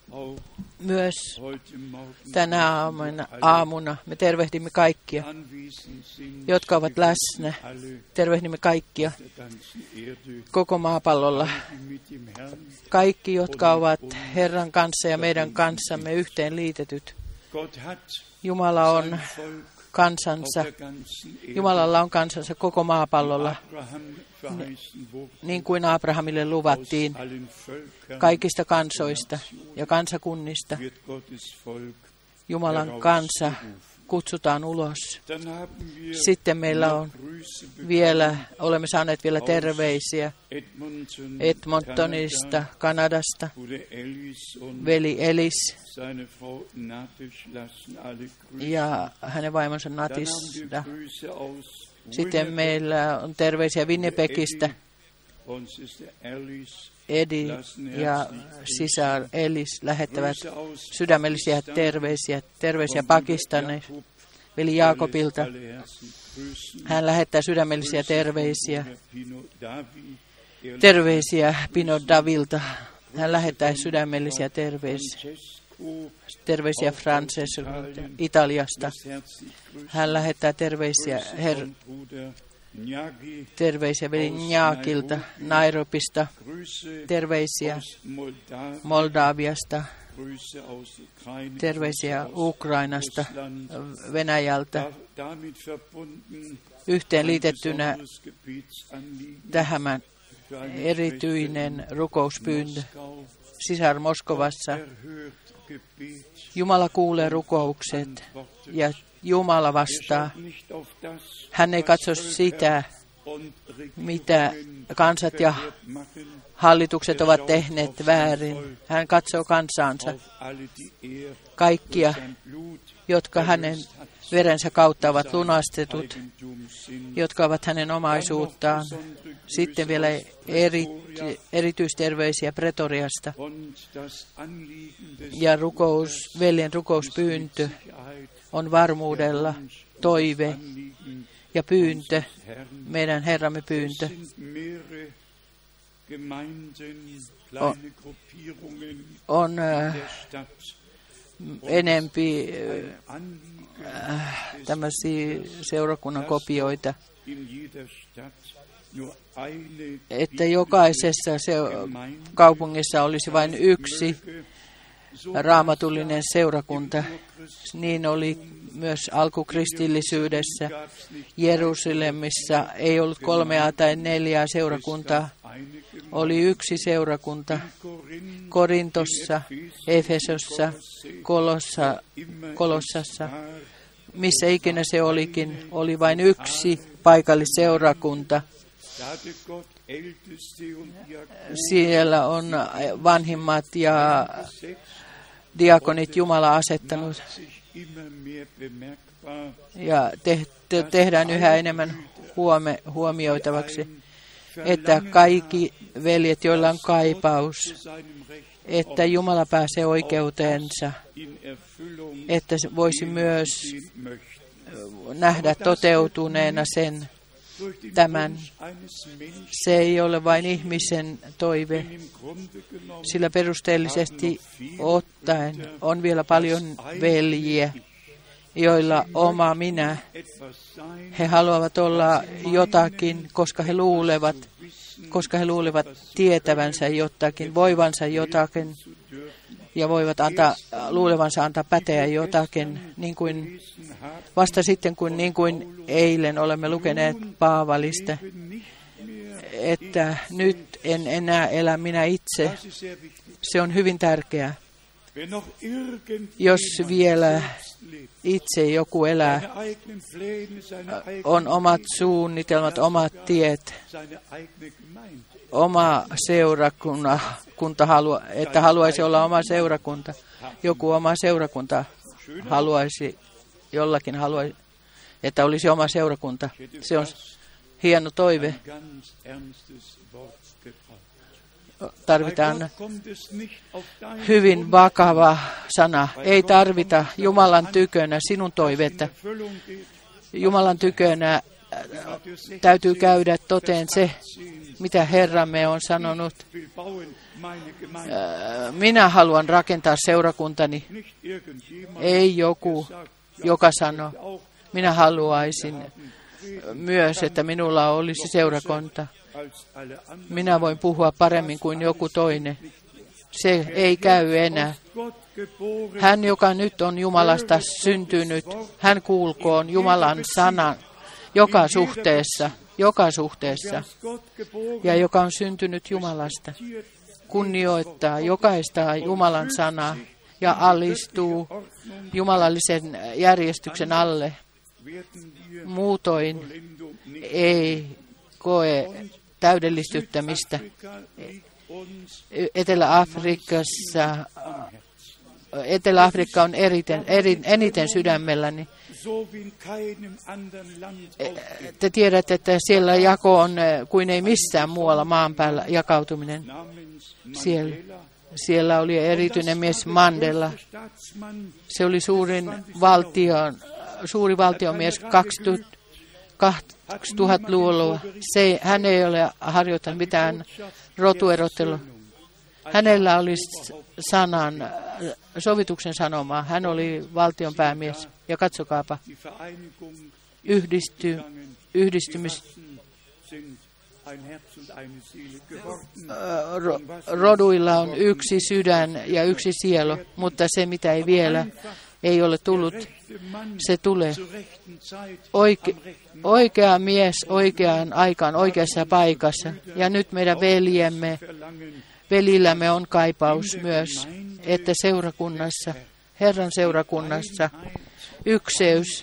Myös tänä aamuna me tervehdimme kaikkia, jotka ovat läsnä. Tervehdimme kaikkia koko maapallolla. Kaikki, jotka ovat Herran kanssa ja meidän kanssamme yhteen liitetyt. Jumala on kansansa. Jumalalla on kansansa koko maapallolla, niin kuin Abrahamille luvattiin, kaikista kansoista ja kansakunnista. Jumalan kansa kutsutaan ulos. Sitten meillä on olemme saaneet vielä terveisiä Edmontonista, Kanadasta, veli Elis ja hänen vaimonsa Natista. Sitten meillä on terveisiä Winnipegistä. Edi ja sisar Elis lähettävät sydämellisiä terveisiä Pakistanista, veli Jaakobilta. Hän lähettää sydämellisiä terveisiä Pino Davilta. Hän lähettää sydämellisiä terveisiä Francescolta Italiasta. Hän lähettää terveisiä veli Njakilta Nairobista, terveisiä Moldaviasta, terveisiä Ukrainasta, Venäjältä. Yhteen liitettynä tähän erityinen rukouspyyntö sisar Moskovassa. Jumala kuulee rukoukset ja Jumala vastaa. Hän ei katso sitä, mitä kansat ja hallitukset ovat tehneet väärin. Hän katsoo kansaansa, kaikkia, jotka hänen verensä kautta ovat lunastetut, jotka ovat hänen omaisuuttaan. Sitten vielä erityisterveisiä Pretoriasta. Ja veljen rukouspyyntö on varmuudella toive ja pyyntö, meidän Herramme pyyntö. On enempi tämmöisiä seurakunnan kopioita, että jokaisessa kaupungissa olisi vain yksi raamatullinen seurakunta. Niin oli myös alkukristillisyydessä. Jerusalemissa ei ollut 3 tai 4 seurakuntaa. Oli yksi seurakunta Korintossa, Efesossa, Kolossassa, missä ikinä se olikin, oli vain yksi paikallisseurakunta. Siellä on vanhimmat ja diakonit Jumala asettanut ja tehdään yhä enemmän huomioitavaksi, että kaikki veljet, joilla on kaipaus, että Jumala pääsee oikeuteensa, että voisi myös nähdä toteutuneena tämän. Se ei ole vain ihmisen toive, sillä perusteellisesti ottaen on vielä paljon veljiä, joilla oma minä. He haluavat olla jotakin, koska he luulevat tietävänsä jotakin, voivansa jotakin ja luulevansa antaa päteä jotakin, niin kuin vasta sitten, niin kuin eilen olemme lukeneet Paavalista, että nyt en enää elä minä itse. Se on hyvin tärkeää. Jos vielä itse joku elää, on omat suunnitelmat, omat tiet, oma seurakunta, että haluaisi olla oma seurakunta. Joku oma seurakunta haluaisi, että olisi oma seurakunta. Se on hieno toive. Tarvitaan hyvin vakava sana. Ei tarvita Jumalan tykönä sinun toivetta. Jumalan tykönä täytyy käydä toteen se, mitä Herramme on sanonut. Minä haluan rakentaa seurakuntani, ei joku, joka sanoo. Minä haluaisin myös, että minulla olisi seurakunta. Minä voin puhua paremmin kuin joku toinen. Se ei käy enää. Hän, joka nyt on Jumalasta syntynyt, hän kuulkoon Jumalan sanan joka suhteessa, ja joka on syntynyt Jumalasta, kunnioittaa jokaista Jumalan sanaa ja alistuu jumalallisen järjestyksen alle. Muutoin ei koe täydellistyttämistä. Etelä-Afrikka on eniten sydämelläni. Te tiedätte, että siellä jako on kuin ei missään muualla maan päällä jakautuminen. Siellä oli erityinen mies Mandela. Se oli suuri valtiomies 2000-luvulla. Hän ei ole harjoittanut mitään rotuerottelua. Hänellä oli sovituksen sanomaa. Hän oli valtion päämies. Ja katsokaapa, roduilla on yksi sydän ja yksi sielu, mutta se mitä ei vielä ei ole tullut, se tulee. Oikea mies oikeaan aikaan oikeassa paikassa. Ja nyt meidän velillämme on kaipaus myös, että seurakunnassa, Herran seurakunnassa, ykseys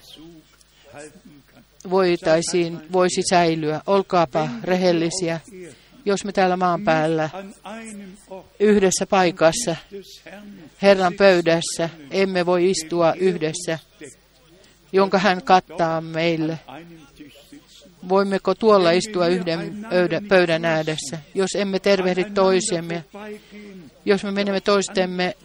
voisi säilyä. Olkaapa rehellisiä. Jos me täällä maan päällä yhdessä paikassa, Herran pöydässä, emme voi istua yhdessä, jonka hän kattaa meille. Voimmeko tuolla istua yhden pöydän ääressä, jos emme tervehdi toisemme, jos me menemme toistemme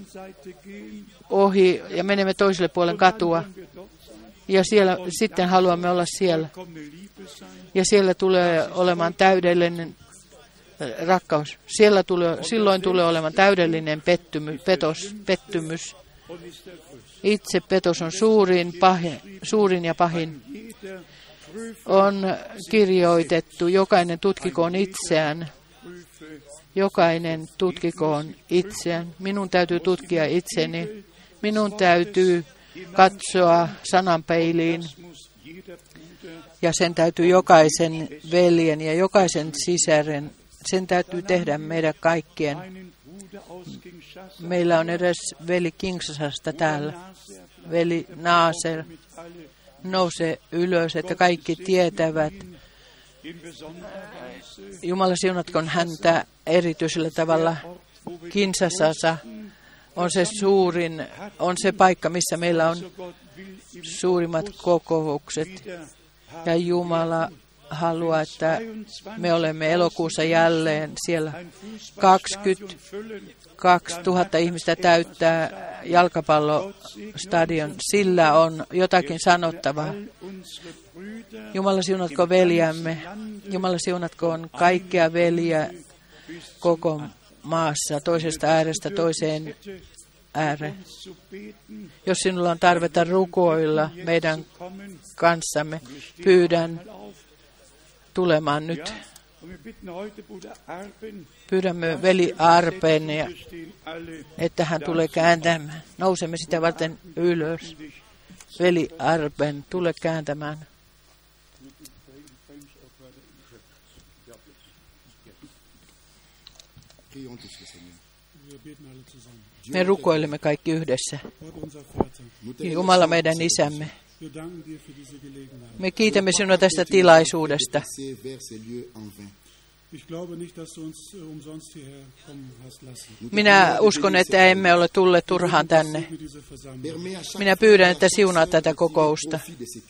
ohi ja menemme toiselle puolen katua, ja siellä sitten haluamme olla siellä. Ja siellä tulee olemaan täydellinen rakkaus. Silloin tulee olemaan täydellinen pettymys. Itse petos on suurin ja pahin. On kirjoitettu, jokainen tutkikoon itseään. Jokainen tutkikoon itseään. Minun täytyy tutkia itseni. Minun täytyy katsoa sananpeiliin. Ja sen täytyy jokaisen veljen ja jokaisen sisaren, sen täytyy tehdä meidän kaikkien. Meillä on edes veli Kinshasasta täällä. Veli Nasser, nouse ylös, että kaikki tietävät. Jumala siunatkoon häntä erityisellä tavalla. Kinshasassa on se paikka, missä meillä on suurimmat kokoukset. Ja Jumala haluaa, että me olemme elokuussa jälleen siellä. 22 000 ihmistä täyttää jalkapallostadion. Sillä on jotakin sanottavaa. Jumala siunatkoon veljämme. Jumala siunatkoon kaikkia veljiä koko maassa, toisesta äärestä toiseen ääreen. Jos sinulla on tarvetta rukoilla meidän kanssamme, pyydän tulemaan nyt. Pyydämme veli Arpen, että hän tulee kääntämään. Nousemme sitä varten ylös. Veli Arpen, tule kääntämään. Me rukoilemme kaikki yhdessä. Jumala meidän isämme. Me kiitämme sinua tästä tilaisuudesta. Minä uskon, että emme ole tulleet turhaan tänne. Minä pyydän, että siunaat tätä kokousta.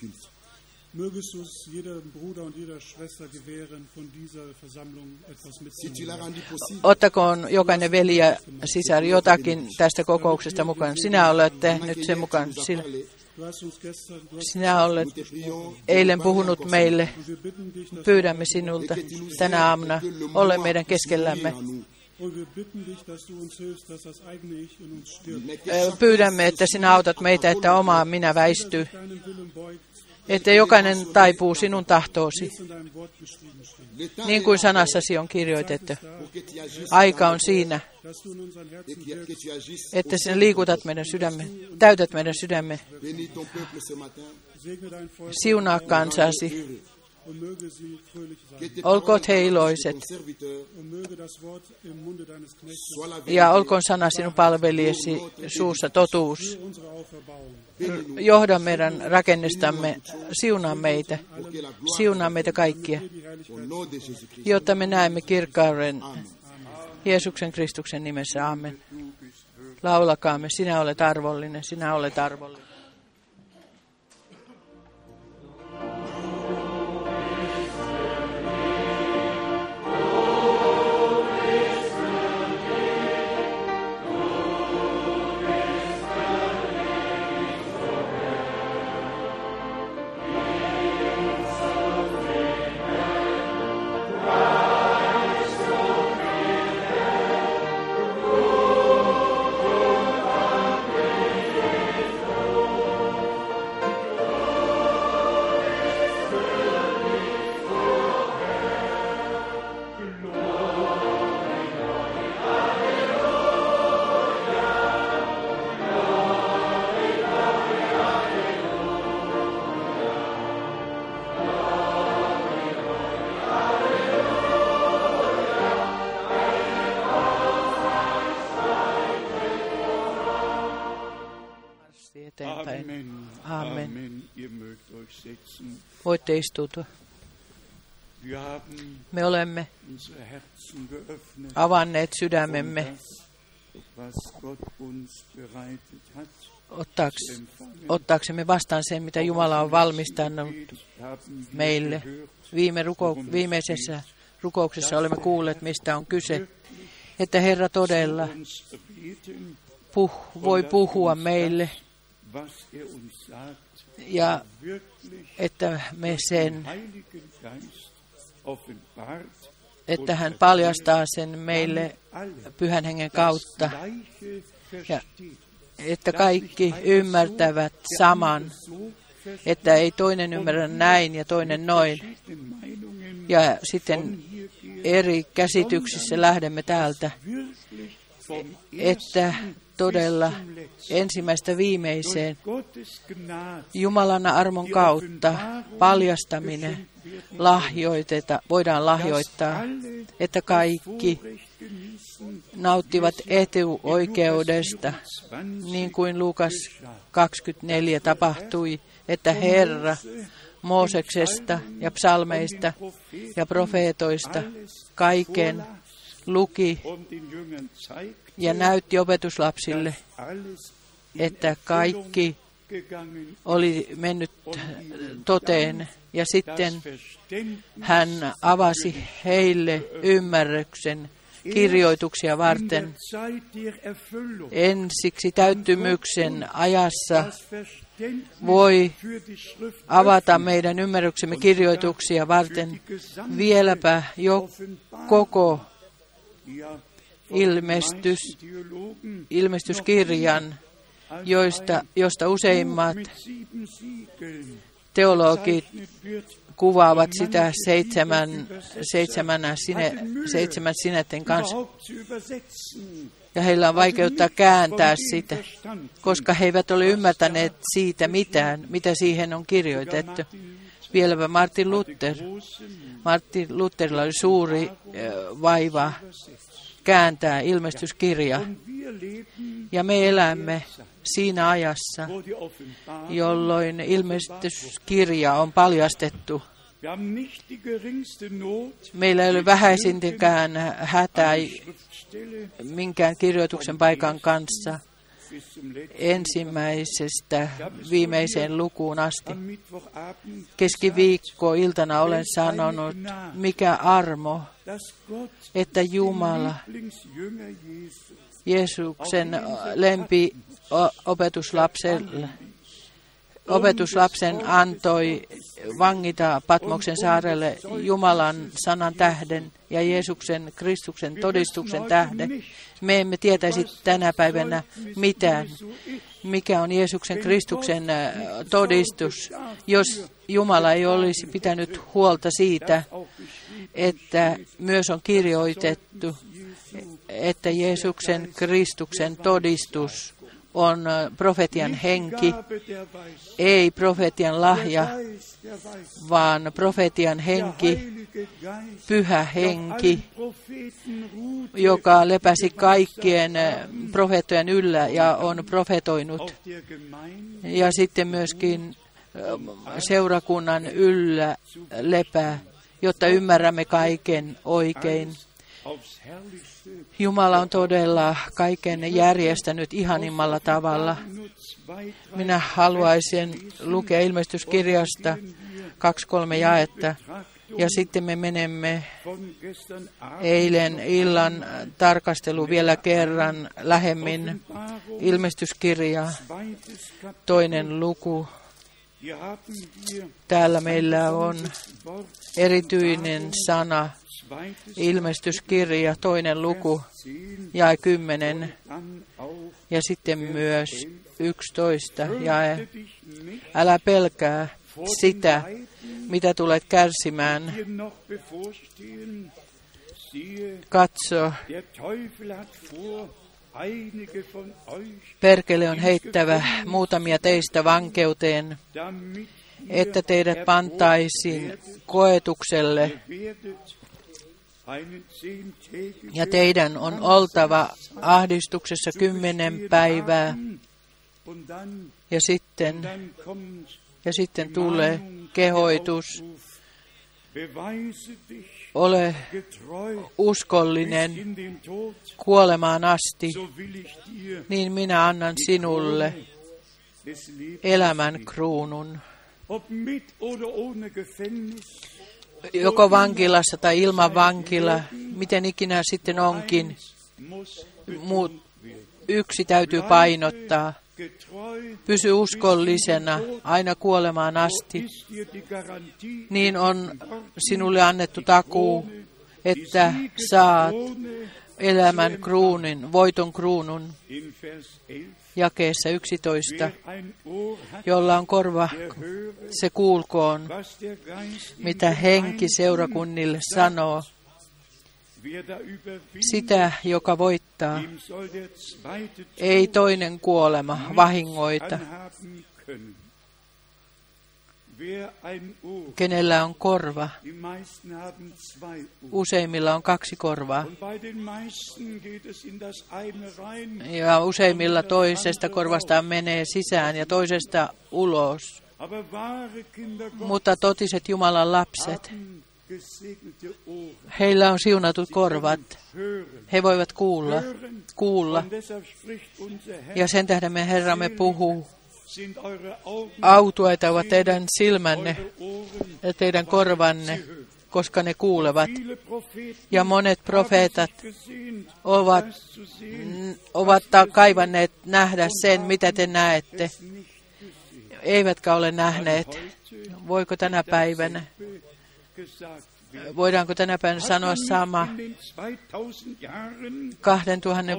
Ottakoon jokainen veli ja sisar jotakin tästä kokouksesta mukaan. Sinä olet tehnyt sen mukaan. Sinä olet eilen puhunut meille. Pyydämme sinulta tänä aamuna. Ole meidän keskellämme. Pyydämme, että sinä autat meitä, että oma minä väistyy, että jokainen taipuu sinun tahtoosi, niin kuin sanassasi on kirjoitettu. Aika on siinä, että sinä liikutat meidän sydämme, täytät meidän sydämme. Siunaa kansasi. Olkoot he iloiset. Ja olkoon sana sinun palvelijasi suussa totuus. Johda meidän rakennestamme, siunaa meitä kaikkia, jotta me näemme kirkkauden Jeesuksen Kristuksen nimessä. Amen. Laulakaamme, sinä olet arvollinen, sinä olet arvollinen. Amen. Voitte istuutua. Me olemme avanneet sydämemme ottaaksemme vastaan sen, mitä Jumala on valmistanut meille. Viimeisessä rukouksessa olemme kuulleet, mistä on kyse, että Herra todella voi puhua meille ja että me sen, että hän paljastaa sen meille Pyhän Hengen kautta ja että kaikki ymmärtävät saman, että ei toinen ymmärrä näin ja toinen noin. Ja sitten eri käsityksissä lähdemme täältä, että todella ensimmäistä viimeiseen Jumalan armon kautta paljastaminen voidaan lahjoittaa, että kaikki nauttivat etuoikeudesta, niin kuin Luukas 24 tapahtui, että Herra Mooseksesta ja psalmeista ja profeetoista kaiken luki ja näytti opetuslapsille, että kaikki oli mennyt toteen. Ja sitten hän avasi heille ymmärryksen kirjoituksia varten. Ensiksi täyttymyksen ajassa voi avata meidän ymmärryksemme kirjoituksia varten vieläpä jo koko ilmestyskirjan, josta useimmat teologit kuvaavat sitä seitsemän sinetten kanssa. Ja heillä on vaikeutta kääntää sitä, koska he eivät ole ymmärtäneet siitä mitään, mitä siihen on kirjoitettu. Vieläpä Martin Lutherilla oli suuri vaiva kääntää ilmestyskirja. Ja me elämme siinä ajassa, jolloin ilmestyskirja on paljastettu. Meillä ei ole vähäisintäkään hätää minkään kirjoituksen paikan kanssa ensimmäisestä viimeiseen lukuun asti. Keskiviikkoiltana olen sanonut, mikä armo, että Jumala Jeesuksen lempiopetuslapselle opetuslapsen antoi vangita Patmoksen saarelle Jumalan sanan tähden ja Jeesuksen Kristuksen todistuksen tähden. Me emme tietäisi tänä päivänä mitään, mikä on Jeesuksen Kristuksen todistus, jos Jumala ei olisi pitänyt huolta siitä, että myös on kirjoitettu, että Jeesuksen Kristuksen todistus on profetian henki, ei profetian lahja, vaan profetian henki, pyhä henki, joka lepäsi kaikkien profeettojen yllä ja on profetoinut. Ja sitten myöskin seurakunnan yllä lepää, jotta ymmärrämme kaiken oikein. Jumala on todella kaiken järjestänyt ihanimmalla tavalla. Minä haluaisin lukea ilmestyskirjasta 2-3 jaetta. Ja sitten me menemme eilen illan tarkastelu vielä kerran lähemmin. Ilmestyskirja, 2. luku. Täällä meillä on erityinen sana. Ilmestyskirja, 2. luku, jae 10, ja sitten myös 11 jae. Älä pelkää sitä, mitä tulet kärsimään. Katso, perkele on heittävä muutamia teistä vankeuteen, että teidät pantaisiin koetukselle, ja teidän on oltava ahdistuksessa 10 päivää, ja sitten tulee kehoitus, ole uskollinen kuolemaan asti, niin minä annan sinulle elämän kruunun. Joko vankilassa tai ilman vankila, miten ikinä sitten onkin, yksi täytyy painottaa. Pysy uskollisena aina kuolemaan asti, niin on sinulle annettu takuu, että saat elämän kruunin, voiton kruunun. Jakeessa 11, jolla on korva, se kuulkoon, mitä henki seurakunnille sanoo. Sitä, joka voittaa, ei toinen kuolema vahingoita. Kenellä on korva? Useimmilla on 2 korvaa. Ja useimmilla toisesta korvasta menee sisään ja toisesta ulos. Mutta totiset Jumalan lapset, heillä on siunatut korvat. He voivat kuulla. Ja sen tähden me Herramme puhuu. Autuaita ovat teidän silmänne ja teidän korvanne, koska ne kuulevat. Ja monet profeetat ovat kaivanneet nähdä sen, mitä te näette, eivätkä ole nähneet. Voidaanko tänä päivänä sanoa sama? 2000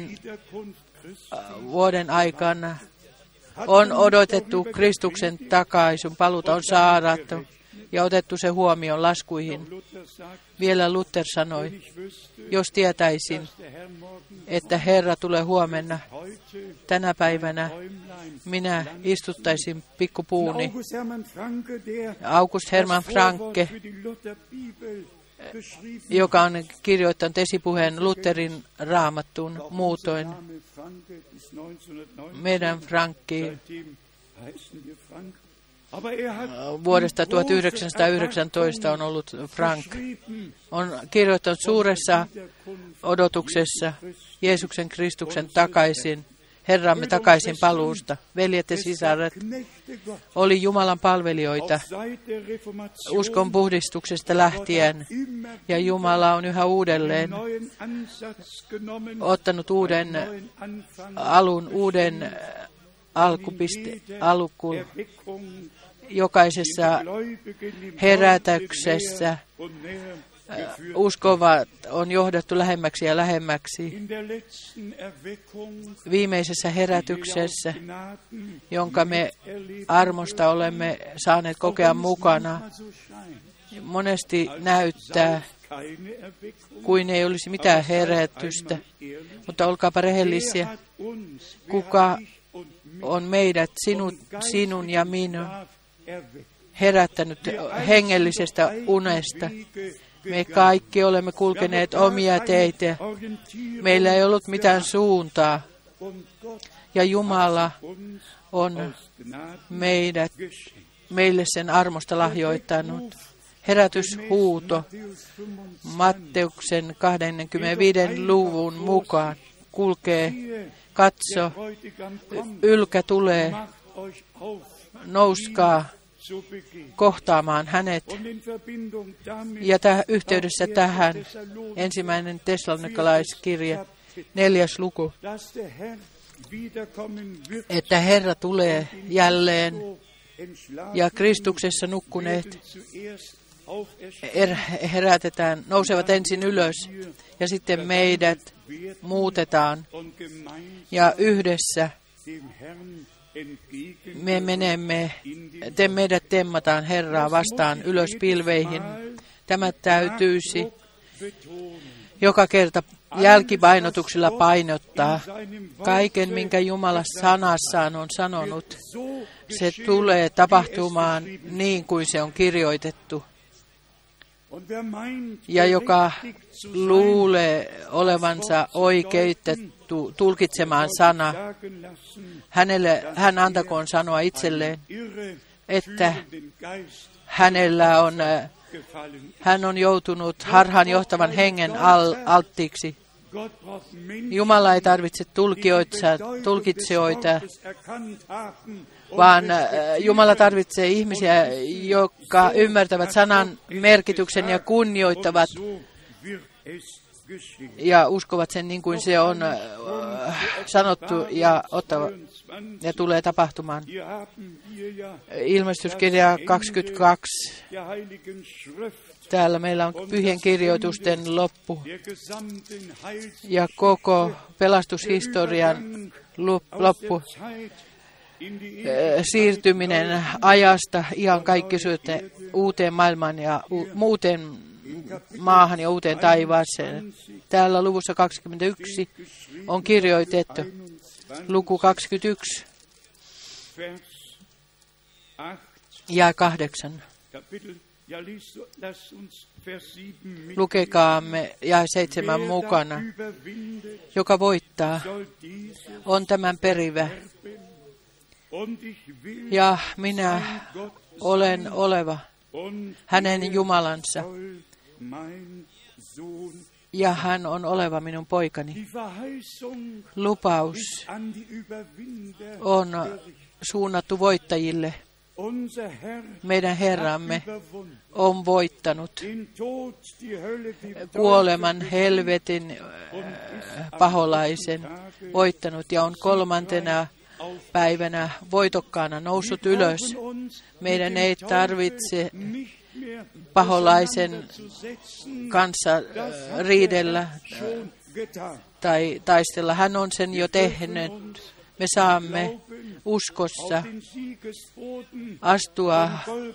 vuoden aikana on odotettu Kristuksen takaisin, paluuta on saarattu ja otettu se huomioon laskuihin. Vielä Luther sanoi, jos tietäisin, että Herra tulee huomenna, tänä päivänä minä istuttaisin pikkupuuni. August Hermann Francke, joka on kirjoittanut esipuheen Lutherin raamattuun muutoin. Meidän Frankki vuodesta 1919 on ollut Frank. On kirjoittanut suuressa odotuksessa Jeesuksen Kristuksen takaisin, Herramme takaisin paluusta. Veljet ja sisaret, oli Jumalan palvelijoita uskon puhdistuksesta lähtien, ja Jumala on yhä uudelleen ottanut uuden alku. Jokaisessa herätyksessä uskovat on johdattu lähemmäksi ja lähemmäksi. Viimeisessä herätyksessä, jonka me armosta olemme saaneet kokea mukana, monesti näyttää, kuin ei olisi mitään herätystä. Mutta olkaapa rehellisiä. Kuka on meidät, sinun ja minun, herättänyt hengellisestä unesta? Me kaikki olemme kulkeneet omia teitä. Meillä ei ollut mitään suuntaa. Ja Jumala on meille sen armosta lahjoittanut. Herätyshuuto Matteuksen 25. luvun mukaan kulkee. Katso, ylkä tulee, nouskaa kohtaamaan hänet. Ja yhteydessä tähän 1. Tessalonikalaiskirja 4. luku, että Herra tulee jälleen ja Kristuksessa nukkuneet herätetään, nousevat ensin ylös ja sitten meidät muutetaan ja yhdessä me menemme, meidät temmataan Herraa vastaan ylös pilveihin. Tämä täytyisi joka kerta jälkipainotuksilla painottaa. Kaiken, minkä Jumala sanassaan on sanonut, se tulee tapahtumaan niin kuin se on kirjoitettu. Ja joka luulee olevansa oikeutettu tulkitsemaan sana, hän antakoon sanoa itselleen, että hän on joutunut harhaan johtavan hengen alttiiksi. Jumala ei tarvitse tulkitsijoita, vaan Jumala tarvitsee ihmisiä, jotka ymmärtävät sanan merkityksen ja kunnioittavat ja uskovat sen niin kuin se on sanottu ja tulee tapahtumaan. Ilmestyskirja 22. Täällä meillä on pyhien kirjoitusten loppu ja koko pelastushistorian loppu. Siirtyminen ajasta ihan kaikkisuuteen uuteen maailmaan ja uuteen maahan ja uuteen taivaaseen. Täällä luvussa 21 on kirjoitettu luku 21 ja 8. Lukekaamme ja 7 mukana. Joka voittaa, on tämän perivä. Ja minä olen oleva hänen Jumalansa. Ja hän on oleva minun poikani. Lupaus on suunnattu voittajille. Meidän Herramme on voittanut kuoleman, helvetin, paholaisen, voittanut ja on 3. päivänä voitokkaana noussut ylös. Meidän ei tarvitse paholaisen kanssa riidellä tai taistella. Hän on sen jo tehnyt. Me saamme uskossa astua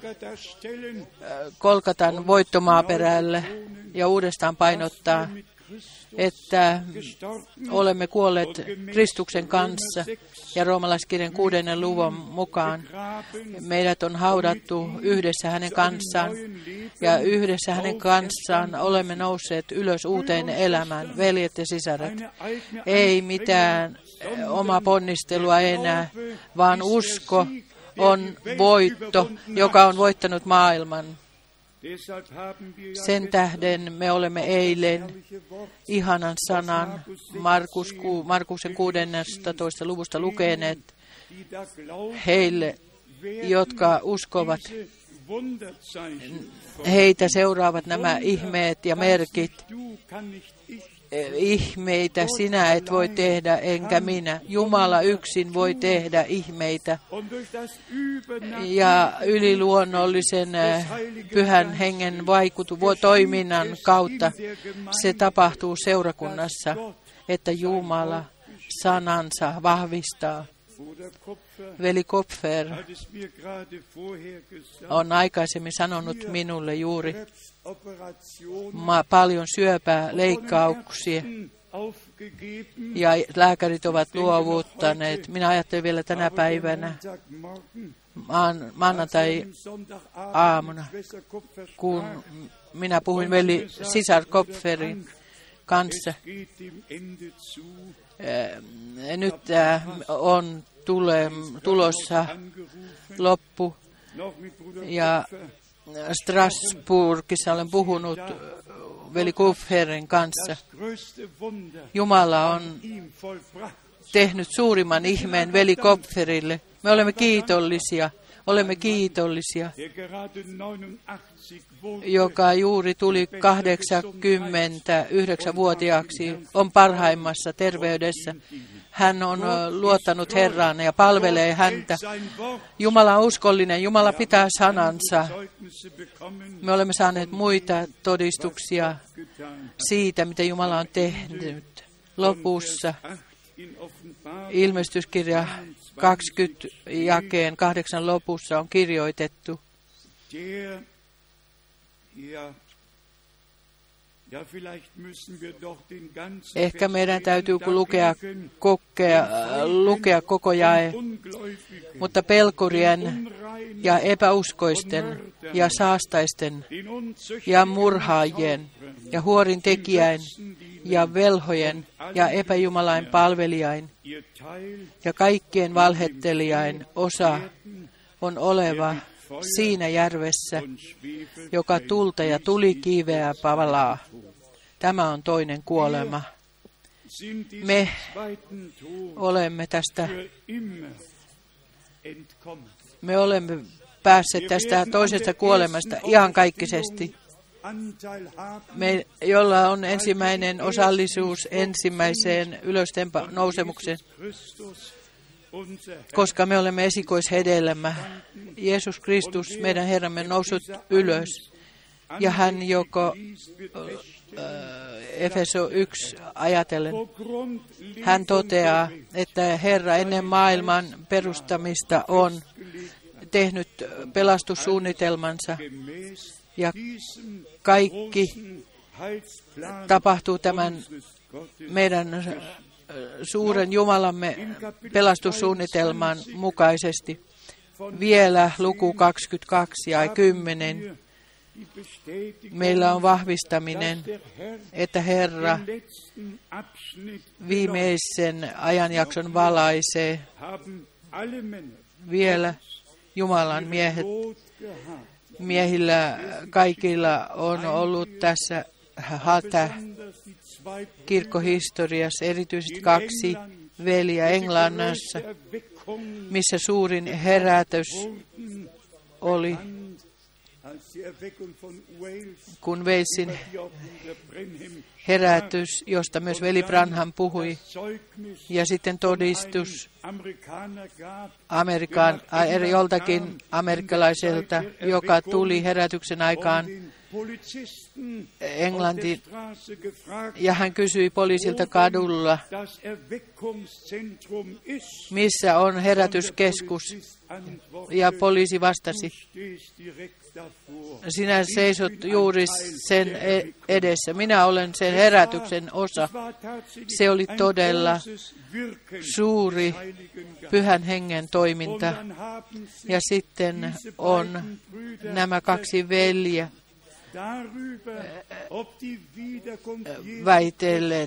Golgatan voittomaaperälle ja uudestaan painottaa, että olemme kuolleet Kristuksen kanssa ja roomalaiskirjan 6. luvun mukaan meidät on haudattu yhdessä hänen kanssaan ja yhdessä hänen kanssaan olemme nousseet ylös uuteen elämään, veljet ja sisaret. Ei mitään omaa ponnistelua enää, vaan usko on voitto, joka on voittanut maailman. Sen tähden me olemme eilen ihanan sanan Markuksen 16. luvusta lukeneet heille, jotka uskovat. Heitä seuraavat nämä ihmeet ja merkit. ihmeitä sinä et voi tehdä, enkä minä. Jumala yksin voi tehdä ihmeitä. Ja yliluonnollisen pyhän hengen toiminnan kautta se tapahtuu seurakunnassa, että Jumala sanansa vahvistaa. Veli Kopfer on aikaisemmin sanonut minulle juuri paljon syöpäleikkauksia ja lääkärit ovat luovuttaneet. Minä ajattelin vielä tänä päivänä maanantai-aamuna, kun minä puhuin veli sisar Kopferin kanssa. Nyt on tulossa loppu ja Strasbourgissa olen puhunut veli Kopferin kanssa. Jumala on tehnyt suurimman ihmeen veli Kopferille. Me olemme kiitollisia, joka juuri tuli 89-vuotiaaksi, on parhaimmassa terveydessä. Hän on luottanut Herraan ja palvelee häntä. Jumala on uskollinen, Jumala pitää sanansa. Me olemme saaneet muita todistuksia siitä, mitä Jumala on tehnyt. Lopussa ilmestyskirja 20 jakeen 8 lopussa on kirjoitettu. Ehkä meidän täytyy lukea koko jae, mutta pelkurien ja epäuskoisten ja saastaisten ja murhaajien ja huorin tekijäin ja velhojen ja epäjumalain palvelijain ja kaikkien valhettelijain osa on oleva siinä järvessä, joka tulta ja tulikiveä palaa. Tämä on toinen kuolema. Me olemme päässeet tästä toisesta kuolemasta iankaikkisesti. Me, jolla on ensimmäinen osallisuus ensimmäiseen ylösnousemukseen, koska me olemme esikoishedelmä. Jeesus Kristus, meidän Herramme, noussut ylös. Ja hän, joko Efeso 1 ajatellen, hän toteaa, että Herra ennen maailman perustamista on tehnyt pelastussuunnitelmansa. Ja kaikki tapahtuu tämän meidän suuren Jumalamme pelastussuunnitelman mukaisesti. Vielä luku 22 ja 10. Meillä on vahvistaminen, että Herra viimeisen ajanjakson valaisee. Vielä Jumalan miehillä kaikilla on ollut tässä hätä kirkkohistoriassa, erityisesti 2 veliä Englannassa, missä suurin herätys oli, kun Walesin herätys, josta myös veli Branham puhui, ja sitten todistus joltakin amerikkalaiselta, joka tuli herätyksen aikaan Englantiin, ja hän kysyi poliisilta kadulla, missä on herätyskeskus, ja poliisi vastasi, sinä seisot juuri sen edessä. Minä olen sen herätyksen osa. Se oli todella suuri pyhän hengen toiminta. Ja sitten on nämä 2 veljeä väitelleet,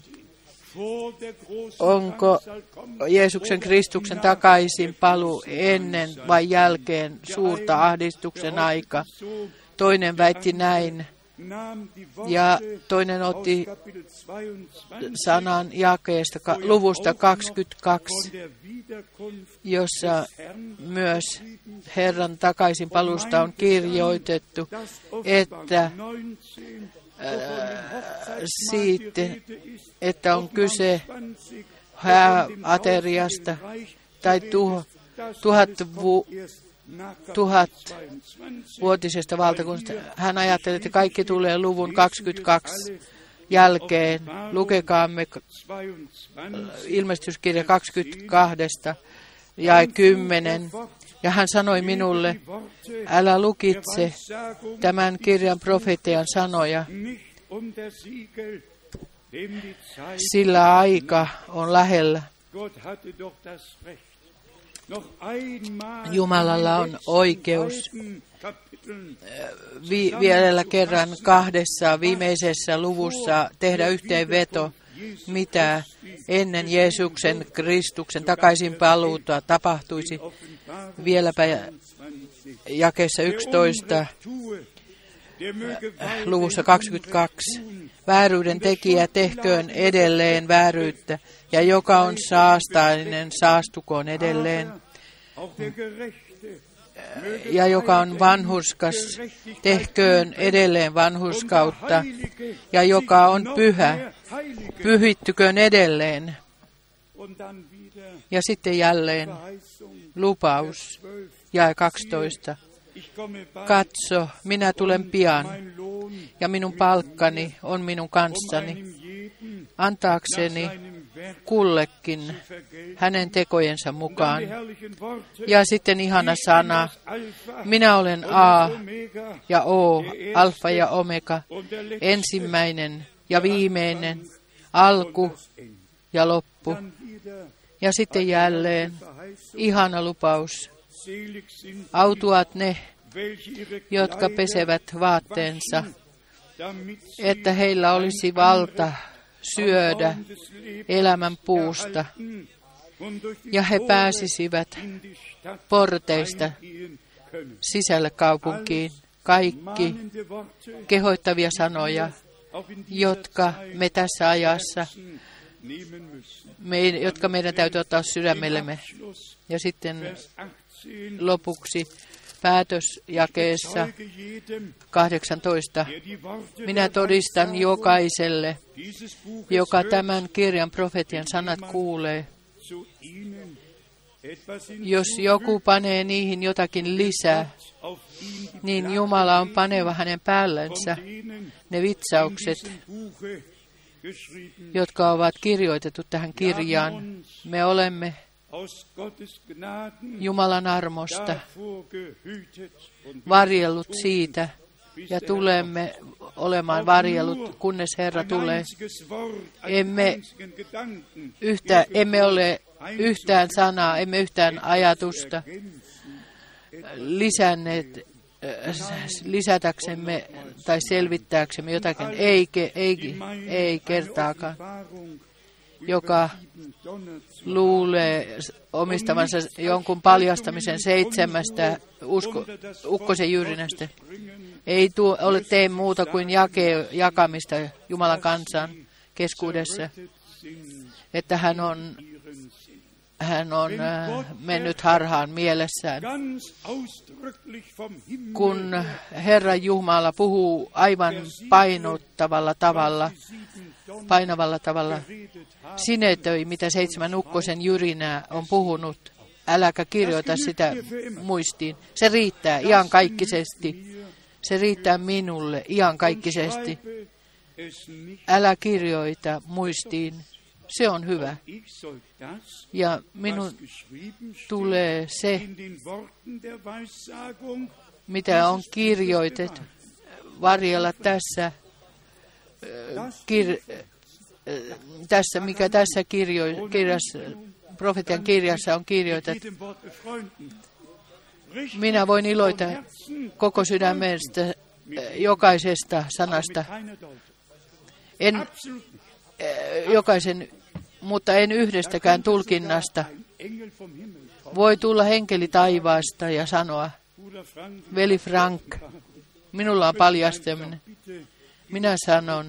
onko Jeesuksen Kristuksen takaisin paluu ennen vai jälkeen suurta ahdistuksen aika. Toinen väitti näin, ja toinen otti sanan jakeesta luvusta 22, jossa myös Herran takaisinpaluusta on kirjoitettu, että siitä, että on kyse hääateriasta tai tuhatvuotisesta valtakunnasta. Hän ajattelee, että kaikki tulee luvun 22 jälkeen. Lukekaamme ilmestyskirja 22 ja 10. Ja hän sanoi minulle, älä lukitse tämän kirjan profeetan sanoja, sillä aika on lähellä. Jumalalla on oikeus vielä kerran 2 viimeisessä luvussa tehdä yhteenveto, mitä ennen Jeesuksen Kristuksen takaisin paluuta tapahtuisi. Vieläpä jakeessa 11, luvussa 22. Vääryyden tekijä tehköön edelleen vääryyttä, ja joka on saastainen, saastukoon edelleen. Ja joka on vanhurskas, tehköön edelleen vanhurskautta, ja joka on pyhä, pyhittyköön edelleen. Ja sitten jälleen lupaus, jae 12. Katso, minä tulen pian, ja minun palkkani on minun kanssani, antaakseni kullekin hänen tekojensa mukaan. Ja sitten ihana sana, minä olen A ja O, alfa ja omega, ensimmäinen ja viimeinen, alku ja loppu. Ja sitten jälleen ihana lupaus. Autuat ne, jotka pesevät vaatteensa, että heillä olisi valta syödä elämän puusta, ja he pääsisivät porteista sisälle kaupunkiin. Kaikki kehoittavia sanoja, jotka me tässä ajassa, jotka meidän täytyy ottaa sydämellemme. Ja sitten lopuksi päätösjakeessa 18. Minä todistan jokaiselle, joka tämän kirjan profetian sanat kuulee. Jos joku panee niihin jotakin lisää, niin Jumala on paneva hänen päällensä ne vitsaukset, jotka ovat kirjoitettu tähän kirjaan. Me olemme Jumalan armosta varjellut siitä ja tulemme olemaan varjellut, kunnes Herra tulee. Emme ole yhtään sanaa, emme yhtään ajatusta lisänneet lisätäksemme tai selvittääksemme jotakin, ei kertaakaan, joka luulee omistavansa jonkun paljastamisen 7 ukkosen jyrinästä. Ei tee muuta kuin jakamista Jumalan kansan keskuudessa, että hän on mennyt harhaan mielessään. Kun Herra Jumala puhuu aivan painavalla tavalla, sinetöi, mitä 7 ukkosen jyrinää on puhunut. Äläkä kirjoita sitä muistiin. Se riittää iankaikkisesti. Se riittää minulle iankaikkisesti. Älä kirjoita muistiin. Se on hyvä. Ja minun tulee se, mitä on kirjoitettu, varjella tässä, mikä tässä kirjassa, profetian kirjassa on kirjoitettu. Minä voin iloita koko sydämestä jokaisesta sanasta. Mutta en yhdestäkään tulkinnasta. Voi tulla enkeli taivaasta ja sanoa, veli Frank, minulla on paljastaminen. Minä sanon,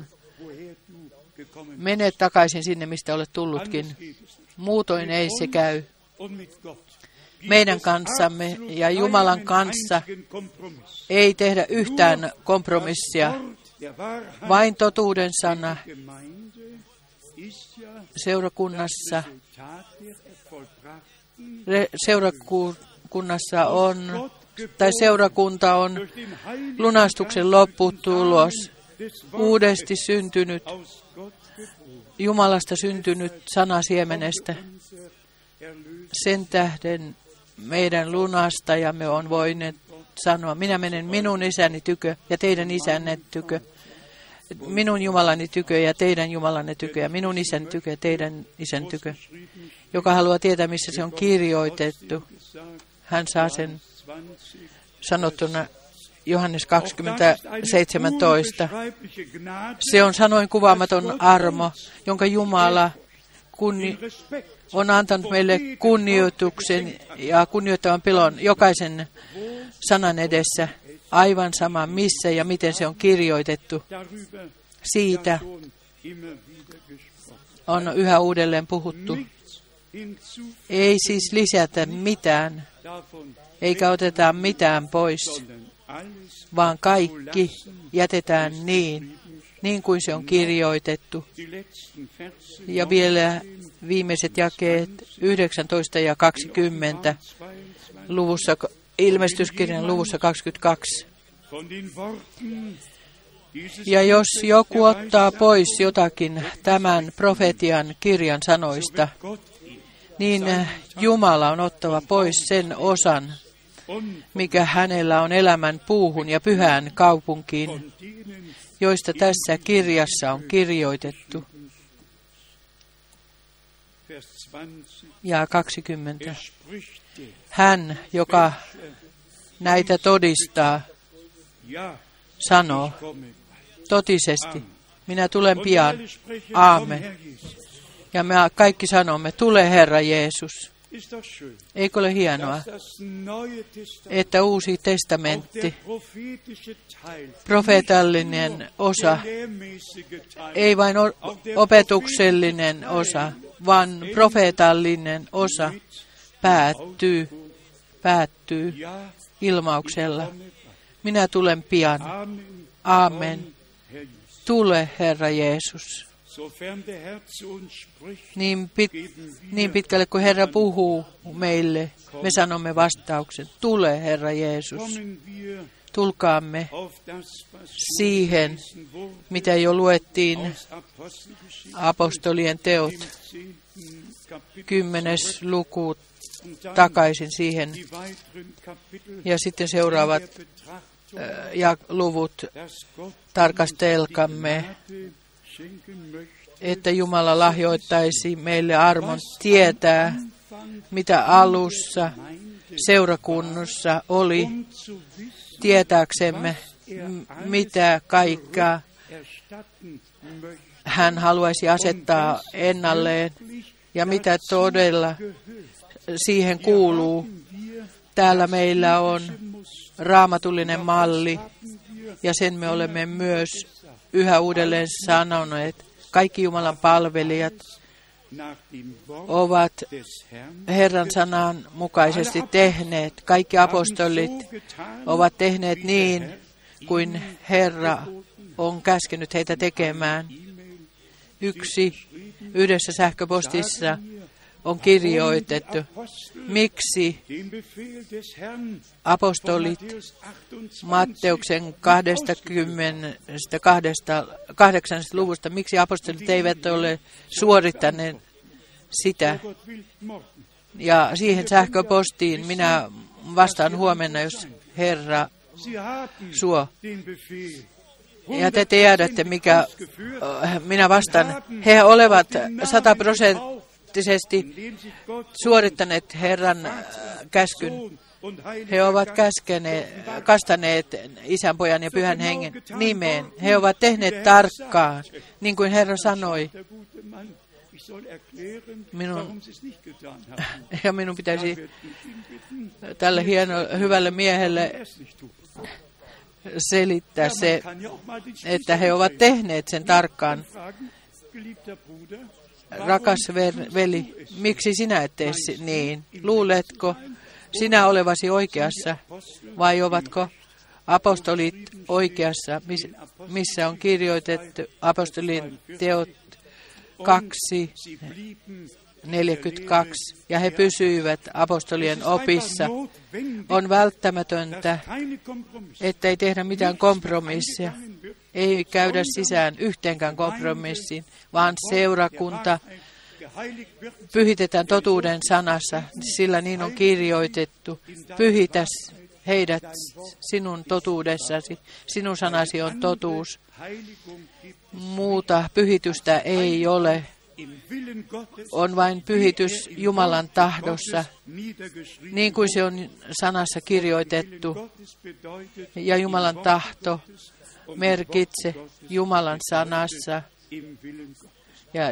mene takaisin sinne, mistä olet tullutkin. Muutoin ei se käy. Meidän kanssamme ja Jumalan kanssa ei tehdä yhtään kompromissia. Vain totuuden sana seurakunnassa seurakunta on lunastuksen lopputulos, uudesti syntynyt, Jumalasta syntynyt sanasiemenestä. Sen tähden meidän lunastajamme on voinut sanoa, minä menen minun isäni tykö ja teidän isänne tykö, minun Jumalani tykö ja teidän Jumalanne tykö ja minun isäni tykö ja teidän isän tykö. Joka haluaa tietää, missä se on kirjoitettu, hän saa sen sanottuna Johannes 20:17. Se on sanoin kuvaamaton armo, jonka Jumala on antanut meille kunnioituksen ja kunnioittavan pelon jokaisen sanan edessä, aivan sama missä ja miten se on kirjoitettu. Siitä on yhä uudelleen puhuttu. Ei siis lisätä mitään, eikä oteta mitään pois, vaan kaikki jätetään niin kuin se on kirjoitettu. Ja vielä viimeiset jakeet 19 ja 20 ilmestyskirjan luvussa 22. Ja jos joku ottaa pois jotakin tämän profetian kirjan sanoista, niin Jumala on ottava pois sen osan, mikä hänellä on elämän puuhun ja pyhään kaupunkiin, joista tässä kirjassa on kirjoitettu. Ja 20. Hän, joka näitä todistaa, sanoo totisesti, minä tulen pian. Aamen. Ja me kaikki sanomme, tule Herra Jeesus. Eikö ole hienoa, että Uusi testamentti, profeetallinen osa, ei vain opetuksellinen osa, vaan profeetallinen osa päättyy ilmauksella. Minä tulen pian. Aamen. Tule, Herra Jeesus. Niin pitkälle kuin Herra puhuu meille, me sanomme vastauksen. Tule, Herra Jeesus. Tulkaamme siihen, mitä jo luettiin apostolien teot, 10. luku takaisin siihen. Ja sitten seuraavat luvut tarkastelkamme, että Jumala lahjoittaisi meille armon tietää, mitä alussa seurakunnassa oli, tietääksemme, mitä kaikkea hän haluaisi asettaa ennalleen ja mitä todella siihen kuuluu. Täällä meillä on raamatullinen malli ja sen me olemme myös yhä uudelleen sanoneet. Kaikki Jumalan palvelijat ovat Herran sanan mukaisesti tehneet. Kaikki apostolit ovat tehneet niin, kuin Herra on käskenyt heitä tekemään. Yhdessä sähköpostissa on kirjoitettu, miksi apostolit Matteuksen 28. luvusta, miksi apostolit eivät ole suorittaneet sitä. Ja siihen sähköpostiin minä vastaan huomenna, jos Herra suo. Ja te tiedätte, mikä minä vastaan. He olevat 100% suorittaneet Herran käskyn. He ovat kastaneet Isän, Pojan ja Pyhän Hengen nimeen. He ovat tehneet tarkkaan, niin kuin Herra sanoi. Minun pitäisi tälle hyvälle miehelle selittää se, että he ovat tehneet sen tarkkaan. Rakas veli, miksi sinä et tee niin? Luuletko sinä olevasi oikeassa vai ovatko apostolit oikeassa? missä on kirjoitettu apostolien teot 2:42, ja he pysyivät apostolien opissa. On välttämätöntä, että ei tehdä mitään kompromissia, ei käydä sisään yhteenkään kompromissiin, vaan seurakunta pyhitetään totuuden sanassa, sillä niin on kirjoitettu. Pyhitä heidät sinun totuudessasi, sinun sanasi on totuus. Muuta pyhitystä ei ole. On vain pyhitys Jumalan tahdossa, niin kuin se on sanassa kirjoitettu. Ja Jumalan tahto merkitse Jumalan sanassa. Ja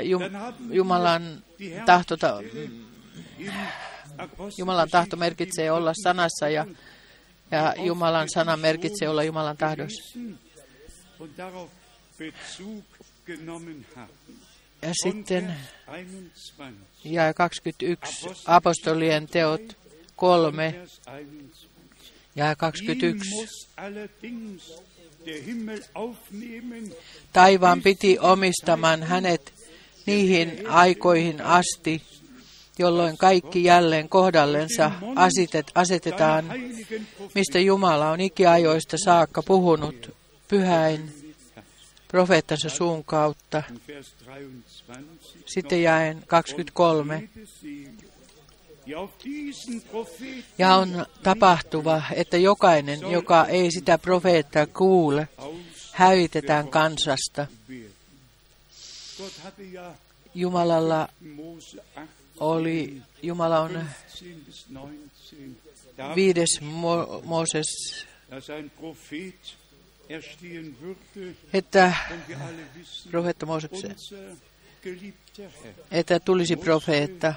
Jumalan tahto merkitsee olla sanassa ja Jumalan sana merkitsee olla Jumalan tahdossa. Ja sitten jae 21, apostolien teot 3, jae 21. Taivaan piti omistaman hänet niihin aikoihin asti, jolloin kaikki jälleen kohdallensa asetetaan, mistä Jumala on ikiajoista saakka puhunut pyhäin profeettansa suun kautta. Sitten jaen 23. Ja on tapahtuva, että jokainen, joka ei sitä profeettaa kuule, hävitetään kansasta. Jumala on 5. Mooses, että profeetta Mooseksen, että tulisi profeetta.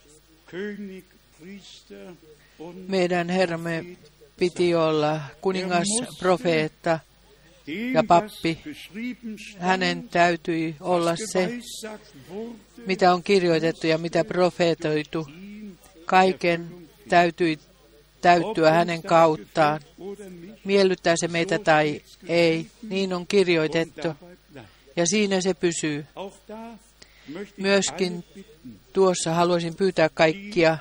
Meidän Herramme piti olla kuningas, profeetta ja pappi. Hänen täytyi olla se, mitä on kirjoitettu ja mitä profeetoitu. Kaiken täytyi täyttyä hänen kauttaan. Miellyttää se meitä tai ei, niin on kirjoitettu. Ja siinä se pysyy. Myöskin tuossa haluaisin pyytää kaikkia,